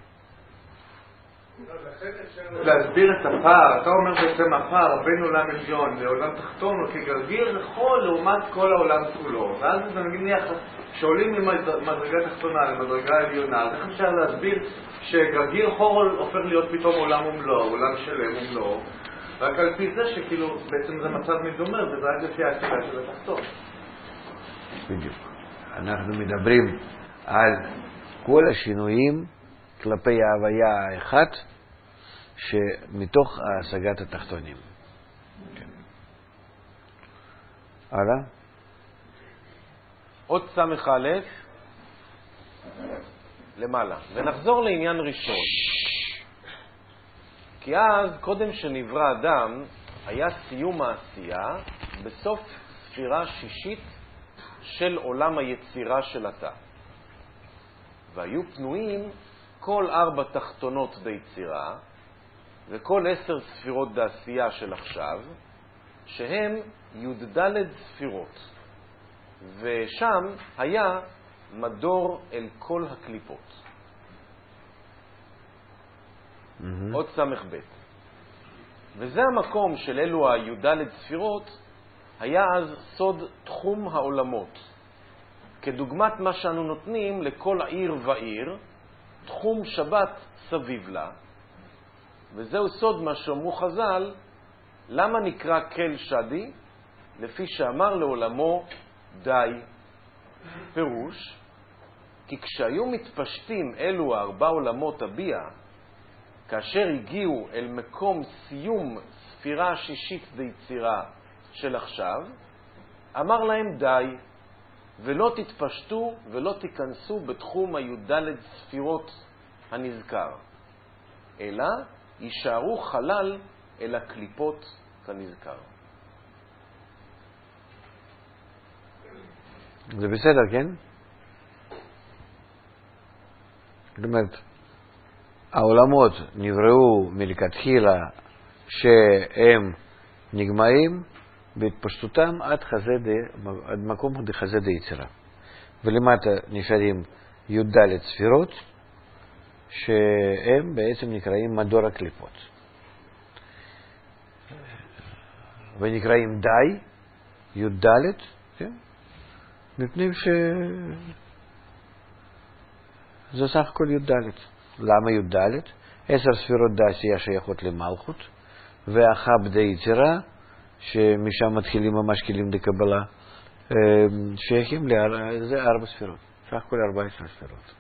[SPEAKER 6] להסביר את הפער, אתה אומר בעצם הפער בין עולם עליון לעולם תחתון הוא כגרגיר יכול לעומת כל העולם כולו, ואז זה מניח שעולים ממדרגה תחתונה למדרגה עליונה, אז איך אפשר להסביר שגרגיר חור הופך להיות פתאום עולם ומלואו, עולם שלם ומלואו, רק על פי זה שכאילו בעצם זה מצב מדומה וזה רק לפי ההשגה של התחתון.
[SPEAKER 2] בדיוק. אנחנו מדברים על כל השינויים כלפי ההוויה האחת שמתוך השגת התחתונים. כן. הלאה.
[SPEAKER 1] עוד סמך א' למעלה. ונחזור לעניין ראשון. כי אז, קודם שנברא אדם, היה סיום העשייה בסוף ספירה שישית של עולם היצירה של התא. והיו פנויים כל ארבע תחתונות ביצירה, וכל עשר ספירות בעשייה של עכשיו, שהם י"ד ספירות. ושם היה מדור אל כל הקליפות. Mm-hmm. עוד סמך ב'. וזה המקום של אלו הי"ד ספירות, היה אז סוד תחום העולמות. כדוגמת מה שאנו נותנים לכל עיר ועיר, תחום שבת סביב לה, וזהו סוד מה שאומרו חז"ל, למה נקרא כל שדי? לפי שאמר לעולמו די. פירוש, כי כשהיו מתפשטים אלו הארבע עולמות הביע, כאשר הגיעו אל מקום סיום ספירה השישית ביצירה של עכשיו, אמר להם די, ולא תתפשטו ולא תיכנסו בתחום הי"ד ספירות הנזכר, אלא יישארו חלל אל הקליפות כנזכר.
[SPEAKER 2] זה בסדר, כן? זאת אומרת, העולמות נבראו מלכתחילה שהם נגמרים בהתפשטותם עד, חזה, עד מקום דחזה דיצירה. ולמטה נשארים י"ד ספירות שהם בעצם נקראים מדור הקליפות. ונקראים די, י"ד, כן? מפני ש... זה סך הכל י"ד. למה י"ד? עשר ספירות דעשייה שייכות למלכות, והחב די יצירה, שמשם מתחילים ממש כלים דקבלה, שייכים לאר... זה ארבע ספירות. סך הכל ארבע עשרה ספירות.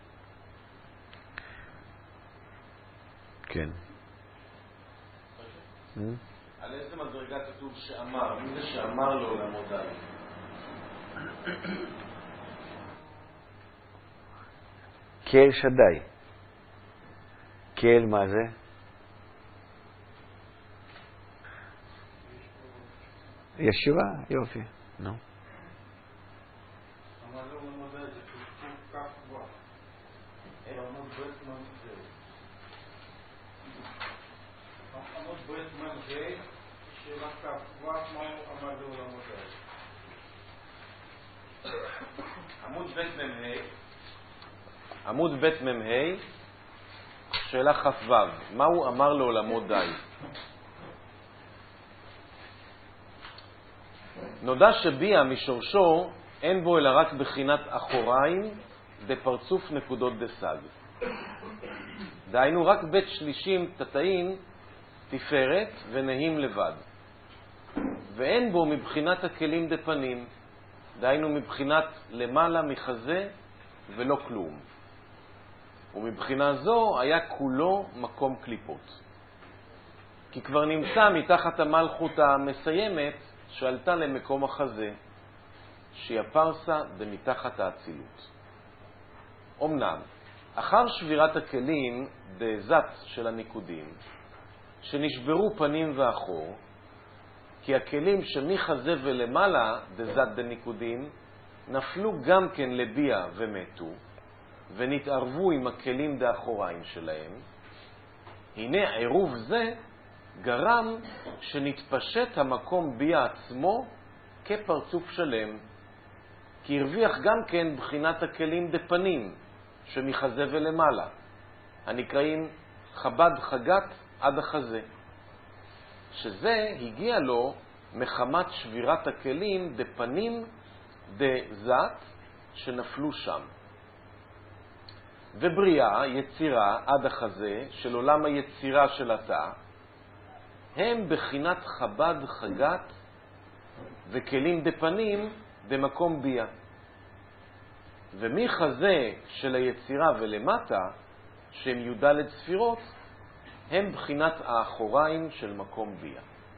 [SPEAKER 2] כן.
[SPEAKER 1] על איזה מדרגה כתוב שאמר? מי זה שאמר לעולמו די?
[SPEAKER 2] כאל שדי. כאל מה זה? ישיבה? יופי. נו.
[SPEAKER 5] אמר לעולמו די זה כתוב כך כבר. עמוד בית מנחה. עמוד בית מנחה שאלה כך כבר מה הוא אמר לעולמו די.
[SPEAKER 1] עמוד בית ממהי, עמוד בית ממהי, שאלה כ"ו, מה הוא אמר לעולמו די? נודע שביע משורשו אין בו אלא רק בחינת אחוריים דפרצוף נקודות דסג. דהיינו רק בית שלישים תתאים תפארת ונהים לבד. ואין בו מבחינת הכלים דפנים, דהיינו מבחינת למעלה מחזה ולא כלום. ומבחינה זו היה כולו מקום קליפות. כי כבר נמצא מתחת המלכות המסיימת שעלתה למקום החזה, שהיא הפרסה במתחת האצילות. אמנם, אחר שבירת הכלים דזת של הניקודים, שנשברו פנים ואחור, כי הכלים שמחזה ולמעלה דזת דניקודים, נפלו גם כן לביע ומתו, ונתערבו עם הכלים דאחוריים שלהם. הנה עירוב זה גרם שנתפשט המקום ביע עצמו כפרצוף שלם, כי הרוויח גם כן בחינת הכלים דפנים שמחזה ולמעלה, הנקראים חב"ד חגת עד החזה, שזה הגיע לו מחמת שבירת הכלים דפנים דזת שנפלו שם. ובריאה, יצירה עד החזה של עולם היצירה של התא, הם בחינת חב"ד חגת וכלים דפנים במקום ביע. ומחזה של היצירה ולמטה, שהם י"ד ספירות, הם בחינת האחוריים של מקום ביע.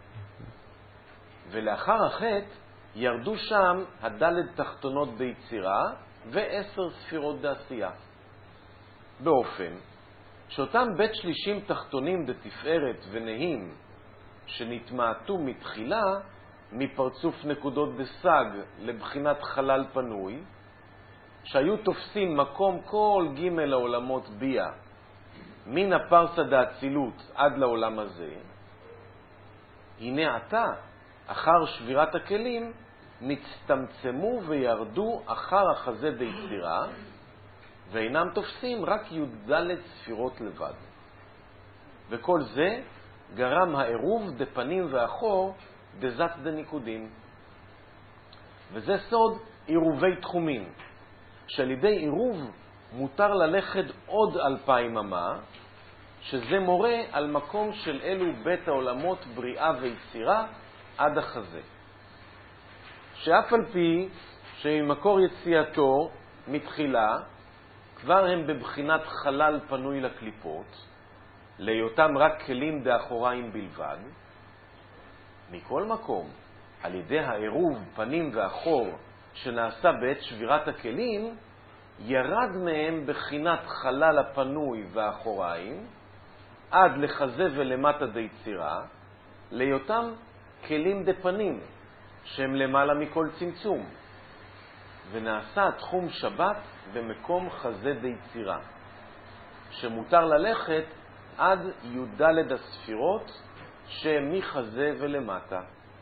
[SPEAKER 1] ולאחר החטא ירדו שם הדלת תחתונות ביצירה ועשר ספירות דעשייה. באופן שאותם בית שלישים תחתונים דתפארת ונהים שנתמעטו מתחילה מפרצוף נקודות דסג לבחינת חלל פנוי, שהיו תופסים מקום כל ג' העולמות ביע, מן הפרסה דאצילות עד לעולם הזה, הנה עתה, אחר שבירת הכלים, נצטמצמו וירדו אחר החזה ביצירה, ואינם תופסים רק י"ד ספירות לבד. וכל זה גרם העירוב דפנים ואחור דזת דניקודים. וזה סוד עירובי תחומים, שעל ידי עירוב מותר ללכת עוד אלפיים אמה, שזה מורה על מקום של אלו בית העולמות בריאה ויצירה עד החזה. שאף על פי שממקור יציאתו מתחילה, כבר הם בבחינת חלל פנוי לקליפות, להיותם רק כלים דאחוריים בלבד. מכל מקום, על ידי העירוב פנים ואחור שנעשה בעת שבירת הכלים, ירד מהם בחינת חלל הפנוי והאחוריים, עד לחזה ולמטה דיצירה, להיותם כלים דפנים, שהם למעלה מכל צמצום. ונעשה תחום שבת במקום חזה דיצירה, שמותר ללכת עד י"ד הספירות שמחזה ולמטה.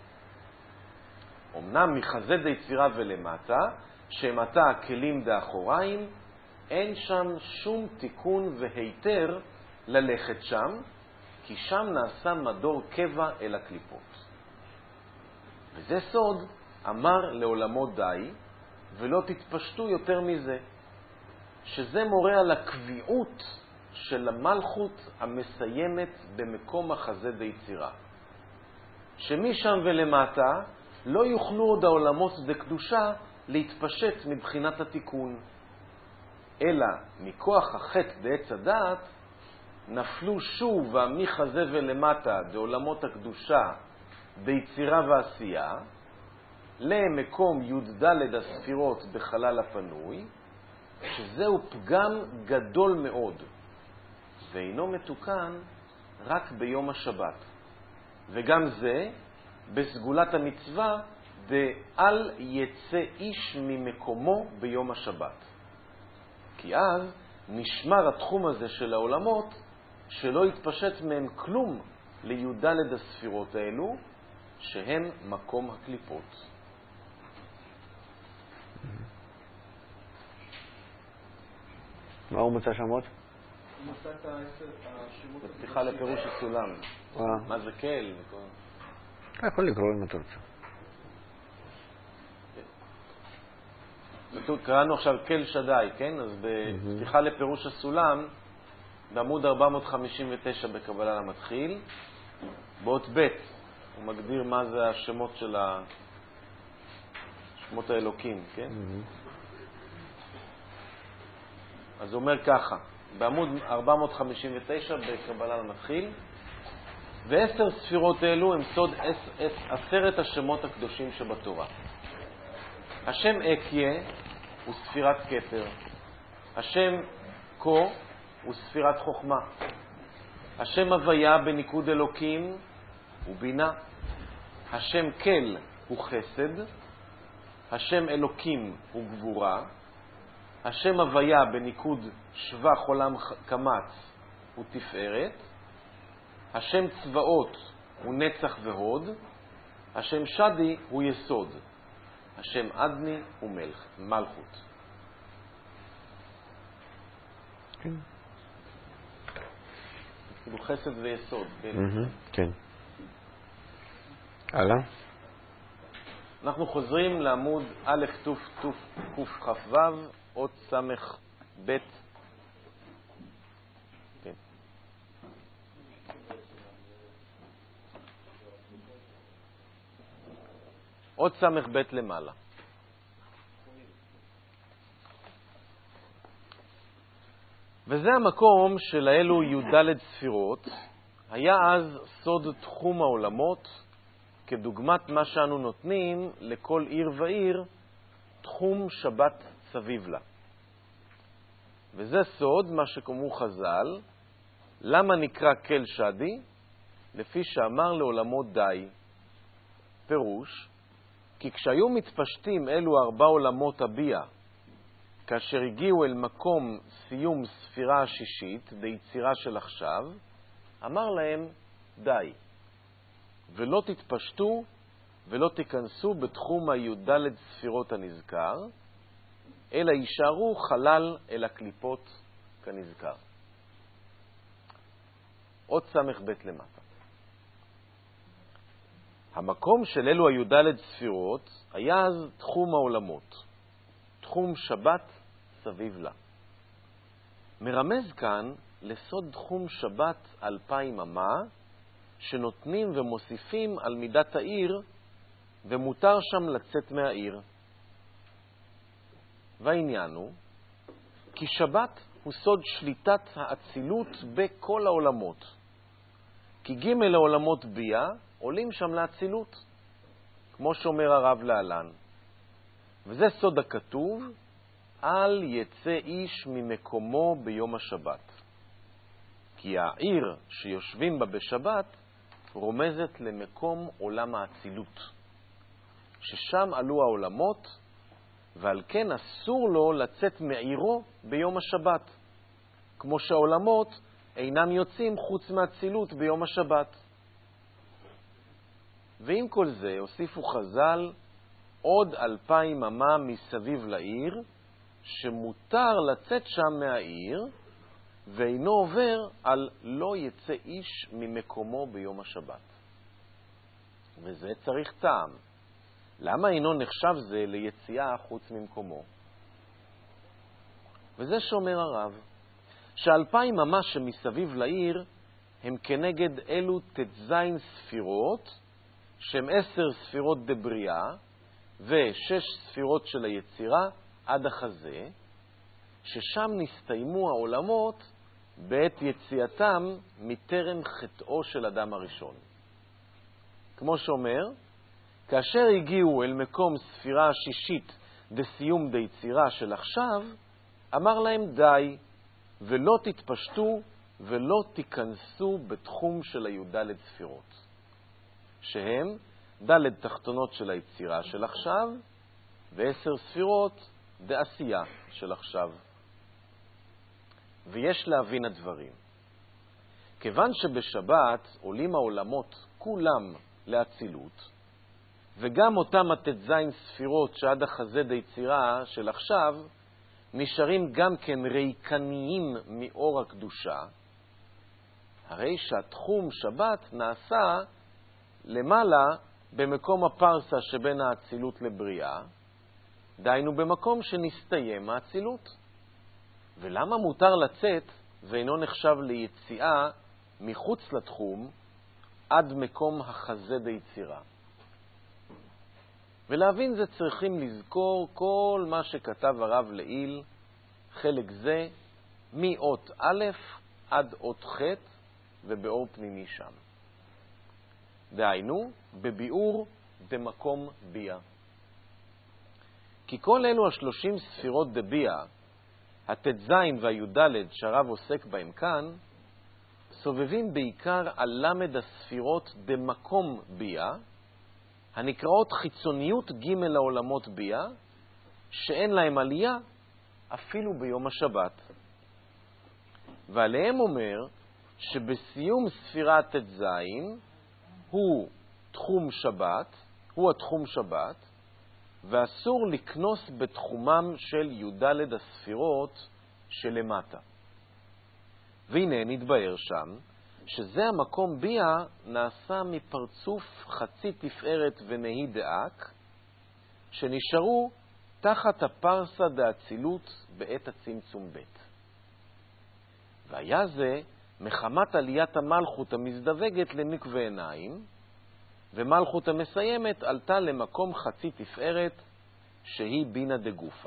[SPEAKER 1] אמנם מחזה דיצירה ולמטה, שמטה הכלים דאחוריים, אין שם שום תיקון והיתר ללכת שם, כי שם נעשה מדור קבע אל הקליפות. וזה סוד אמר לעולמו די, ולא תתפשטו יותר מזה, שזה מורה על הקביעות של המלכות המסיימת במקום החזה דיצירה. שמשם ולמטה לא יוכלו עוד העולמות דקדושה להתפשט מבחינת התיקון, אלא מכוח החטא דעץ הדעת נפלו שוב מחזה ולמטה בעולמות הקדושה ביצירה ועשייה, למקום י"ד הספירות בחלל הפנוי, שזהו פגם גדול מאוד, ואינו מתוקן רק ביום השבת. וגם זה בסגולת המצווה דאל יצא איש ממקומו ביום השבת. כי אז נשמר התחום הזה של העולמות, שלא יתפשט מהם כלום לי"ד הספירות האלו, שהן מקום הקליפות.
[SPEAKER 2] מה הוא מצא שמות?
[SPEAKER 3] הוא מצא את השמות...
[SPEAKER 1] בפתיחה לפירוש הסולם. מה זה קל?
[SPEAKER 2] אתה יכול לקרוא אם אתה רוצה.
[SPEAKER 1] קראנו עכשיו קל שדי, כן? אז בפתיחה לפירוש הסולם, בעמוד ארבע מאות חמישים ותשע בקבלה למתחיל, באות ב' הוא מגדיר מה זה השמות של שמות האלוקים, כן? אז הוא אומר ככה, בעמוד ארבע מאות חמישים ותשע בקבלה למתחיל, ועשר ספירות אלו הם סוד עשרת השמות הקדושים שבתורה. השם אקיה הוא ספירת כתר, השם כה הוא ספירת חוכמה, השם הוויה בניקוד אלוקים הוא בינה, השם כל הוא חסד, השם אלוקים הוא גבורה, השם הוויה בניקוד שבח עולם קמץ הוא תפארת, השם צבאות הוא נצח והוד, השם שדי הוא יסוד, השם אדני הוא מלך, מלכות.
[SPEAKER 2] כן.
[SPEAKER 1] כאילו חסד ויסוד.
[SPEAKER 2] כן. הלאה.
[SPEAKER 1] אנחנו חוזרים לעמוד א' תוף תוף קוף כ"ו, עוד סמך ב'. כן. עוד סמך ב' למעלה. וזה המקום של האלו י"ד ספירות, היה אז סוד תחום העולמות, כדוגמת מה שאנו נותנים לכל עיר ועיר, תחום שבת סביב לה. וזה סוד מה שקומו חז"ל, למה נקרא כל שדי? לפי שאמר לעולמות די. פירוש, כי כשהיו מתפשטים אלו ארבע עולמות הביע, כאשר הגיעו אל מקום סיום ספירה השישית, ביצירה של עכשיו, אמר להם די, ולא תתפשטו ולא תיכנסו בתחום הי"ד ספירות הנזכר, אלא יישארו חלל אל הקליפות כנזכר. עוד סמך ב' למטה. המקום של אלו הי"ד ספירות היה אז תחום העולמות, תחום שבת סביב לה. מרמז כאן לסוד תחום שבת אלפיים אמה, שנותנים ומוסיפים על מידת העיר, ומותר שם לצאת מהעיר. והעניין הוא, כי שבת הוא סוד שליטת האצילות בכל העולמות. כי ג' העולמות ביה עולים שם לאצילות, כמו שאומר הרב להלן. וזה סוד הכתוב, אל יצא איש ממקומו ביום השבת. כי העיר שיושבים בה בשבת רומזת למקום עולם האצילות, ששם עלו העולמות, ועל כן אסור לו לצאת מעירו ביום השבת, כמו שהעולמות אינם יוצאים חוץ מהאצילות ביום השבת. ועם כל זה הוסיפו חז"ל עוד אלפיים אמה מסביב לעיר, שמותר לצאת שם מהעיר, ואינו עובר על לא יצא איש ממקומו ביום השבת. וזה צריך טעם. למה אינו נחשב זה ליציאה חוץ ממקומו? וזה שאומר הרב, שאלפיים אמה שמסביב לעיר הם כנגד אלו תזין ספירות, שהם עשר ספירות דבריאה, ושש ספירות של היצירה עד החזה, ששם נסתיימו העולמות בעת יציאתם מטרם חטאו של אדם הראשון. כמו שאומר, כאשר הגיעו אל מקום ספירה השישית דסיום דיצירה של עכשיו, אמר להם די, ולא תתפשטו ולא תיכנסו בתחום של הי"ד ספירות, שהם ד' תחתונות של היצירה של עכשיו, ועשר ספירות דעשייה של עכשיו. ויש להבין הדברים. כיוון שבשבת עולים העולמות כולם לאצילות, וגם אותם התזין ספירות שעד החזה דיצירה של עכשיו, נשארים גם כן ריקניים מאור הקדושה, הרי שהתחום שבת נעשה למעלה במקום הפרסה שבין האצילות לבריאה, דיינו במקום שנסתיים האצילות. ולמה מותר לצאת ואינו נחשב ליציאה מחוץ לתחום עד מקום החזה דיצירה? ולהבין זה צריכים לזכור כל מה שכתב הרב לעיל, חלק זה מאות א' עד אות ח' ובאור פנימי שם. דהיינו, בביאור דמקום ביה. כי כל אלו השלושים ספירות דביה, התזין והי"ד שהרב עוסק בהם כאן, סובבים בעיקר על למד הספירות דמקום ביה, הנקראות חיצוניות ג' לעולמות ביה, שאין להם עלייה אפילו ביום השבת. ועליהם אומר שבסיום ספירת תזין הוא תחום שבת, הוא התחום שבת, ואסור לקנוס בתחומם של י"ד הספירות שלמטה. והנה נתבהר שם שזה המקום ביה נעשה מפרצוף חצי תפארת ונהי דאק, שנשארו תחת הפרסה דאצילות בעת הצמצום ב'. והיה זה מחמת עליית המלכות המזדווגת למקווה עיניים, ומלכות המסיימת עלתה למקום חצי תפארת שהיא בינה דגופה.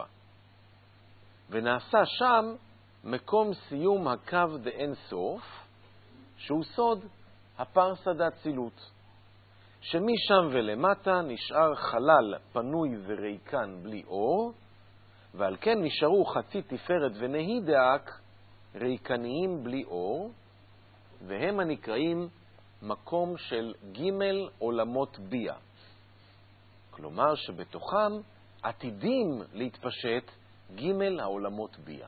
[SPEAKER 1] ונעשה שם מקום סיום הקו דאין סוף, שהוא סוד הפרסה דאצילות, שמשם ולמטה נשאר חלל פנוי וריקן בלי אור, ועל כן נשארו חצי תפארת ונהי דאק ריקניים בלי אור, והם הנקראים מקום של ג' עולמות ביה. כלומר שבתוכם עתידים להתפשט ג' העולמות ביה.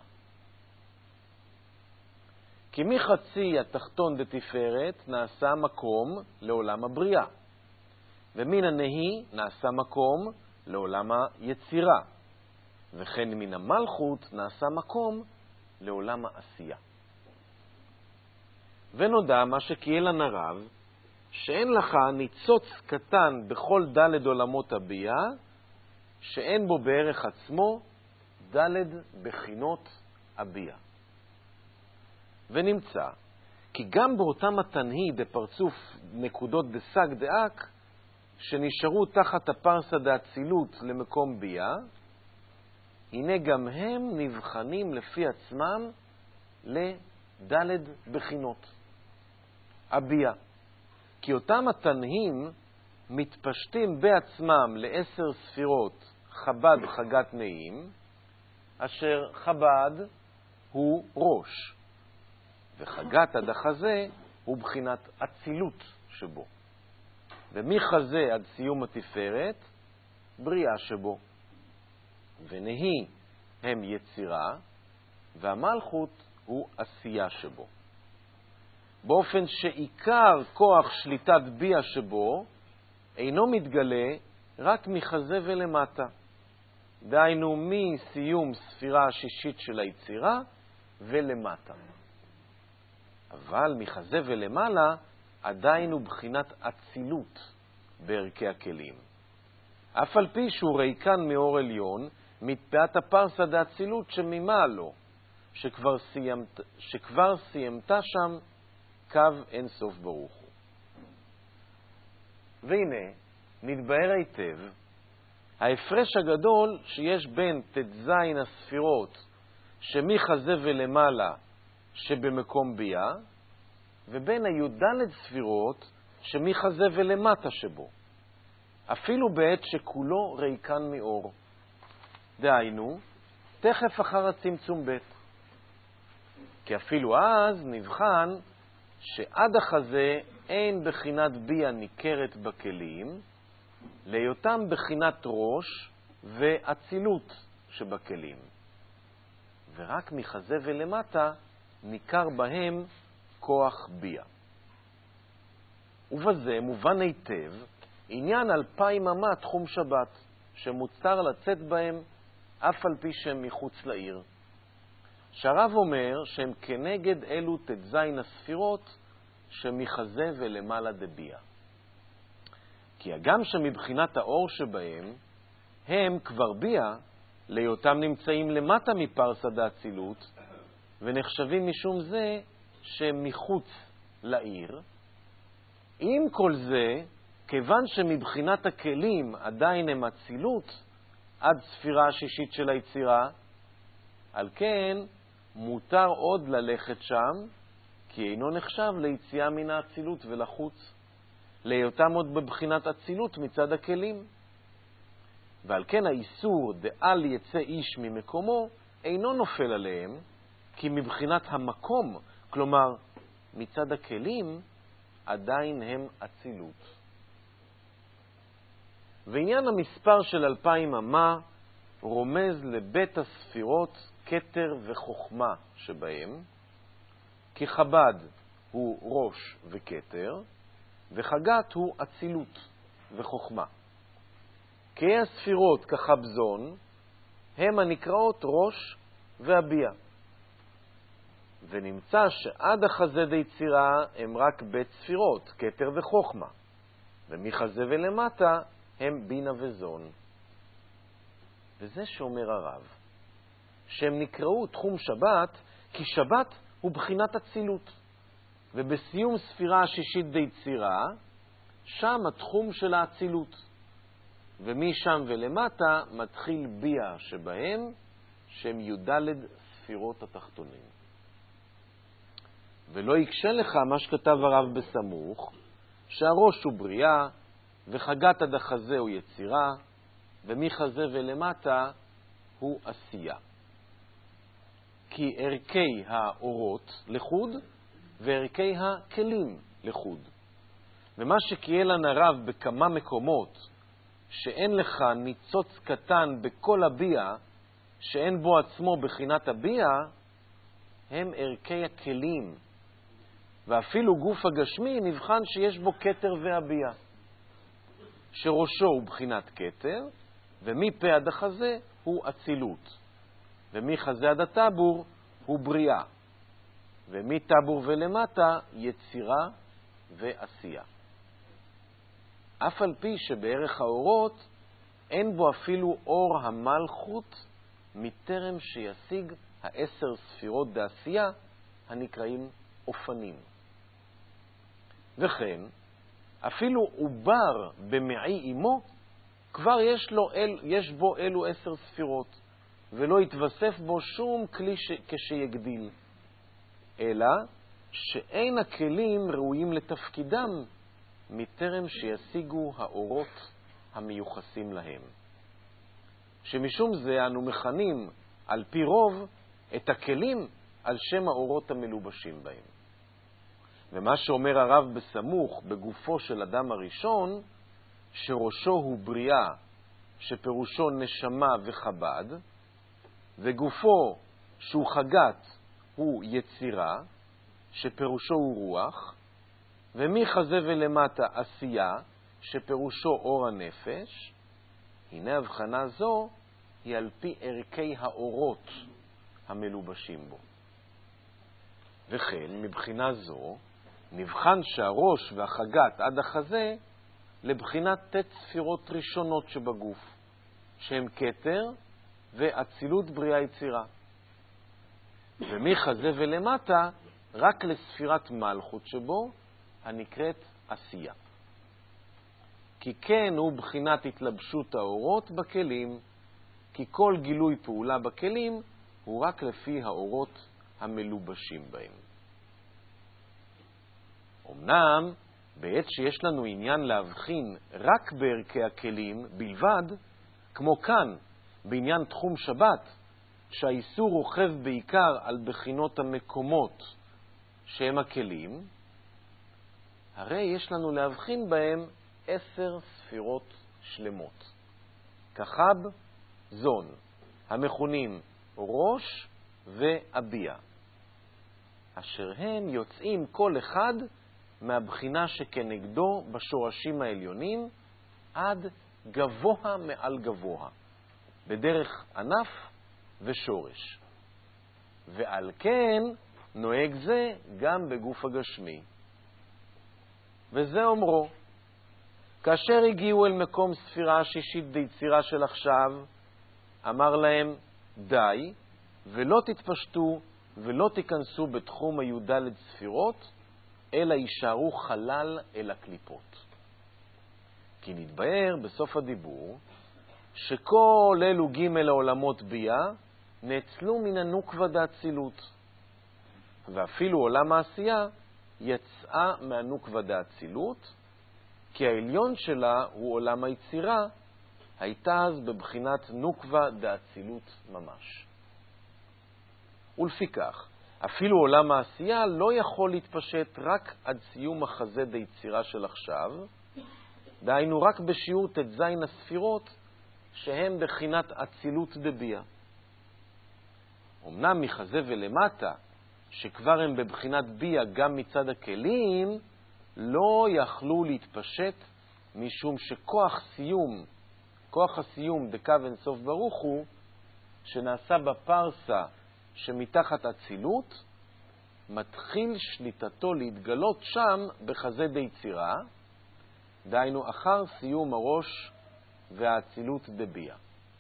[SPEAKER 1] כי מחצי התחתון דתפארת נעשה מקום לעולם הבריאה, ומן הנהי נעשה מקום לעולם היצירה, וכן מן המלכות נעשה מקום לעולם העשייה. ונודע מה שקהיל הרב, שאין לך ניצוץ קטן בכל ד' עולמות הביה, שאין בו בערך עצמו ד' בחינות הביה. ונמצא כי גם באותם התנהי דפרצוף נקודות דסג דאק, שנשארו תחת הפרסה דאצילות למקום ביה, הנה גם הם נבחנים לפי עצמם לד' בחינות הביה. כי אותם התנהים מתפשטים בעצמם לעשר ספירות חב"ד חגת נעים, אשר חב"ד הוא ראש, וחגת הדחזה הוא בחינת אצילות שבו. ומחזה עד סיום התפארת, בריאה שבו. ונהי הם יצירה, והמלכות הוא עשייה שבו. באופן שעיקר כוח שליטת ביאה שבו אינו מתגלה רק מחזה ולמטה. דהיינו מסיום ספירה השישית של היצירה ולמטה. אבל מחזה ולמעלה עדיין הוא בחינת אצילות בערכי הכלים. אף על פי שהוא ריקן מאור עליון, מפאת הפרסה דאצילות שממעלו, שכבר, סיימת, שכבר סיימתה שם קו אין סוף ברוך הוא. והנה, נתבהר היטב ההפרש הגדול שיש בין תזין הספירות שמחזה ולמעלה שבמקום ביאה, ובין הי"ד ספירות שמחזה ולמטה שבו, אפילו בעת שכולו ריקן מאור. דהיינו, תכף אחר הצמצום ב'. כי אפילו אז נבחן שעד החזה אין בחינת ביאה ניכרת בכלים, להיותם בחינת ראש ואצילות שבכלים. ורק מחזה ולמטה ניכר בהם כוח ביאה. ובזה מובן היטב עניין אלפיים אמה תחום שבת, שמותר לצאת בהם אף על פי שהם מחוץ לעיר. שהרב אומר שהם כנגד אלו תזין הספירות שמחזה ולמעלה דביאה. כי הגם שמבחינת האור שבהם הם כבר ביאה, להיותם נמצאים למטה מפרסה דאצילות, ונחשבים משום זה שהם מחוץ לעיר. עם כל זה, כיוון שמבחינת הכלים עדיין הם אצילות עד ספירה השישית של היצירה, על כן מותר עוד ללכת שם, כי אינו נחשב ליציאה מן האצילות ולחוץ, להיותם עוד בבחינת אצילות מצד הכלים. ועל כן האיסור דאל יצא איש ממקומו אינו נופל עליהם, כי מבחינת המקום, כלומר מצד הכלים, עדיין הם אצילות. ועניין המספר של אלפיים אמה רומז לבית הספירות כתר וחוכמה שבהם, כי חב"ד הוא ראש וכתר, וחגת הוא אצילות וחוכמה. כי הספירות כחבזון הם הנקראות ראש והביאה. ונמצא שעד החזה דיצירה הם רק בית ספירות, כתר וחוכמה, ומחזה ולמטה הם בינה וזון. וזה שאומר הרב, שהם נקראו תחום שבת, כי שבת הוא בחינת אצילות. ובסיום ספירה השישית דיצירה, שם התחום של האצילות. ומשם ולמטה מתחיל ביאה שבהם, שהם י"ד ספירות התחתונים. ולא יקשה לך מה שכתב הרב בסמוך, שהראש הוא בריאה, וחגת הדחזה הוא יצירה, ומחזה ולמטה הוא עשייה. כי ערכי האורות לחוד, וערכי הכלים לחוד. ומה שקייל הרב בכמה מקומות, שאין לך ניצוץ קטן בכל הביאה, שאין בו עצמו בחינת הביאה, הם ערכי הכלים. ואפילו גוף הגשמי נבחן שיש בו כתר והביאה. שראשו הוא בחינת כתר, ומפה עד החזה הוא אצילות. ומחזה עד הטבור הוא בריאה. ומטבור ולמטה יצירה ועשייה. אף על פי שבערך האורות אין בו אפילו אור המלכות מטרם שישיג העשר ספירות דעשייה הנקראים אופנים. וכן, אפילו עובר במעי אמו, כבר יש, לו אל, יש בו אלו עשר ספירות, ולא יתווסף בו שום כלי ש, כשיגדיל, אלא שאין הכלים ראויים לתפקידם מטרם שישיגו האורות המיוחסים להם. שמשום זה אנו מכנים על פי רוב את הכלים על שם האורות המלובשים בהם. ומה שאומר הרב בסמוך בגופו של אדם הראשון, שראשו הוא בריאה, שפירושו נשמה וחב"ד, וגופו שהוא חגת הוא יצירה, שפירושו הוא רוח, ומחזה ולמטה עשייה, שפירושו אור הנפש. הנה הבחנה זו היא על פי ערכי האורות המלובשים בו. וכן, מבחינה זו, נבחן שהראש והחגת עד החזה לבחינת תת ספירות ראשונות שבגוף, שהם כתר ואצילות בריאה יצירה. ומחזה ולמטה רק לספירת מלכות שבו, הנקראת עשייה. כי כן הוא בחינת התלבשות האורות בכלים, כי כל גילוי פעולה בכלים הוא רק לפי האורות המלובשים בהם. אמנם, בעת שיש לנו עניין להבחין רק בערכי הכלים בלבד, כמו כאן, בעניין תחום שבת, שהאיסור רוכב בעיקר על בחינות המקומות שהם הכלים, הרי יש לנו להבחין בהם עשר ספירות שלמות. כחב, זון, המכונים ראש ואביע, אשר הם יוצאים כל אחד מהבחינה שכנגדו בשורשים העליונים עד גבוה מעל גבוה, בדרך ענף ושורש. ועל כן נוהג זה גם בגוף הגשמי. וזה אומרו, כאשר הגיעו אל מקום ספירה השישית ביצירה של עכשיו, אמר להם, די, ולא תתפשטו ולא תיכנסו בתחום הי"ד ספירות, אלא יישארו חלל אל הקליפות. כי נתבהר בסוף הדיבור, שכל אלו ג' העולמות ביה, נאצלו מן הנוקבה דאצילות. ואפילו עולם העשייה יצאה מהנוקבה דאצילות, כי העליון שלה הוא עולם היצירה, הייתה אז בבחינת נוקבה דאצילות ממש. ולפיכך, אפילו עולם העשייה לא יכול להתפשט רק עד סיום החזה דיצירה של עכשיו, דהיינו רק בשיעור תז הספירות, שהם בחינת אצילות דביה. אמנם מחזה ולמטה, שכבר הם בבחינת ביה גם מצד הכלים, לא יכלו להתפשט, משום שכוח סיום, כוח הסיום דקו אינסוף ברוך הוא, שנעשה בפרסה שמתחת אצילות, מתחיל שליטתו להתגלות שם בחזה דיצירה, דהיינו אחר סיום הראש והאצילות דביה.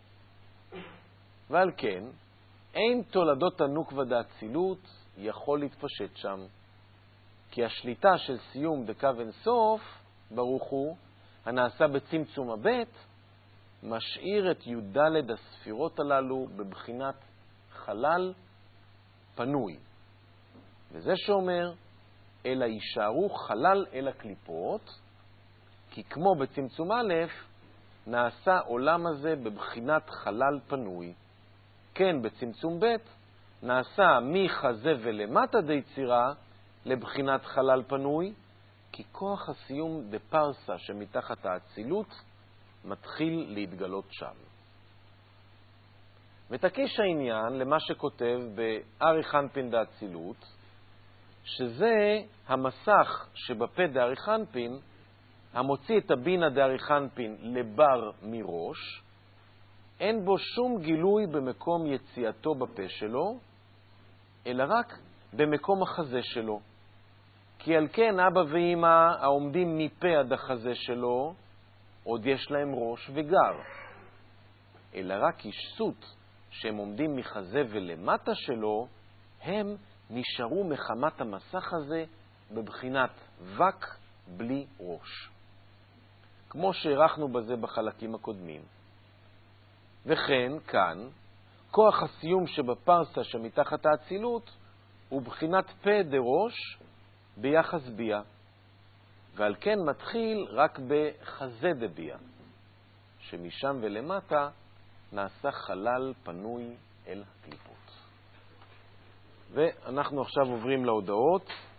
[SPEAKER 1] ועל כן, אין תולדות הנוקבה דאצילות יכול להתפשט שם, כי השליטה של סיום דקו אינסוף ברוך הוא, הנעשה בצמצום הבית, משאיר את י"ד הספירות הללו בבחינת חלל פנוי. וזה שאומר, אלא יישארו חלל אל הקליפות, כי כמו בצמצום א', נעשה עולם הזה בבחינת חלל פנוי. כן, בצמצום ב', נעשה מחזה ולמטה דיצירה לבחינת חלל פנוי, כי כוח הסיום דפרסה שמתחת האצילות מתחיל להתגלות שם. ותקיש העניין למה שכותב בארי חנפין דאצילות, שזה המסך שבפה דארי חנפין, המוציא את הבינה דארי חנפין לבר מראש, אין בו שום גילוי במקום יציאתו בפה שלו, אלא רק במקום החזה שלו. כי על כן אבא ואמא העומדים מפה עד החזה שלו, עוד יש להם ראש וגר. אלא רק אישסות שהם עומדים מחזה ולמטה שלו, הם נשארו מחמת המסך הזה בבחינת וק בלי ראש. כמו שהערכנו בזה בחלקים הקודמים. וכן, כאן, כוח הסיום שבפרסה שמתחת האצילות הוא בחינת פה דראש ביחס ביה, ועל כן מתחיל רק בחזה דביה, שמשם ולמטה נעשה חלל פנוי אל הקליפות. ואנחנו עכשיו עוברים להודעות.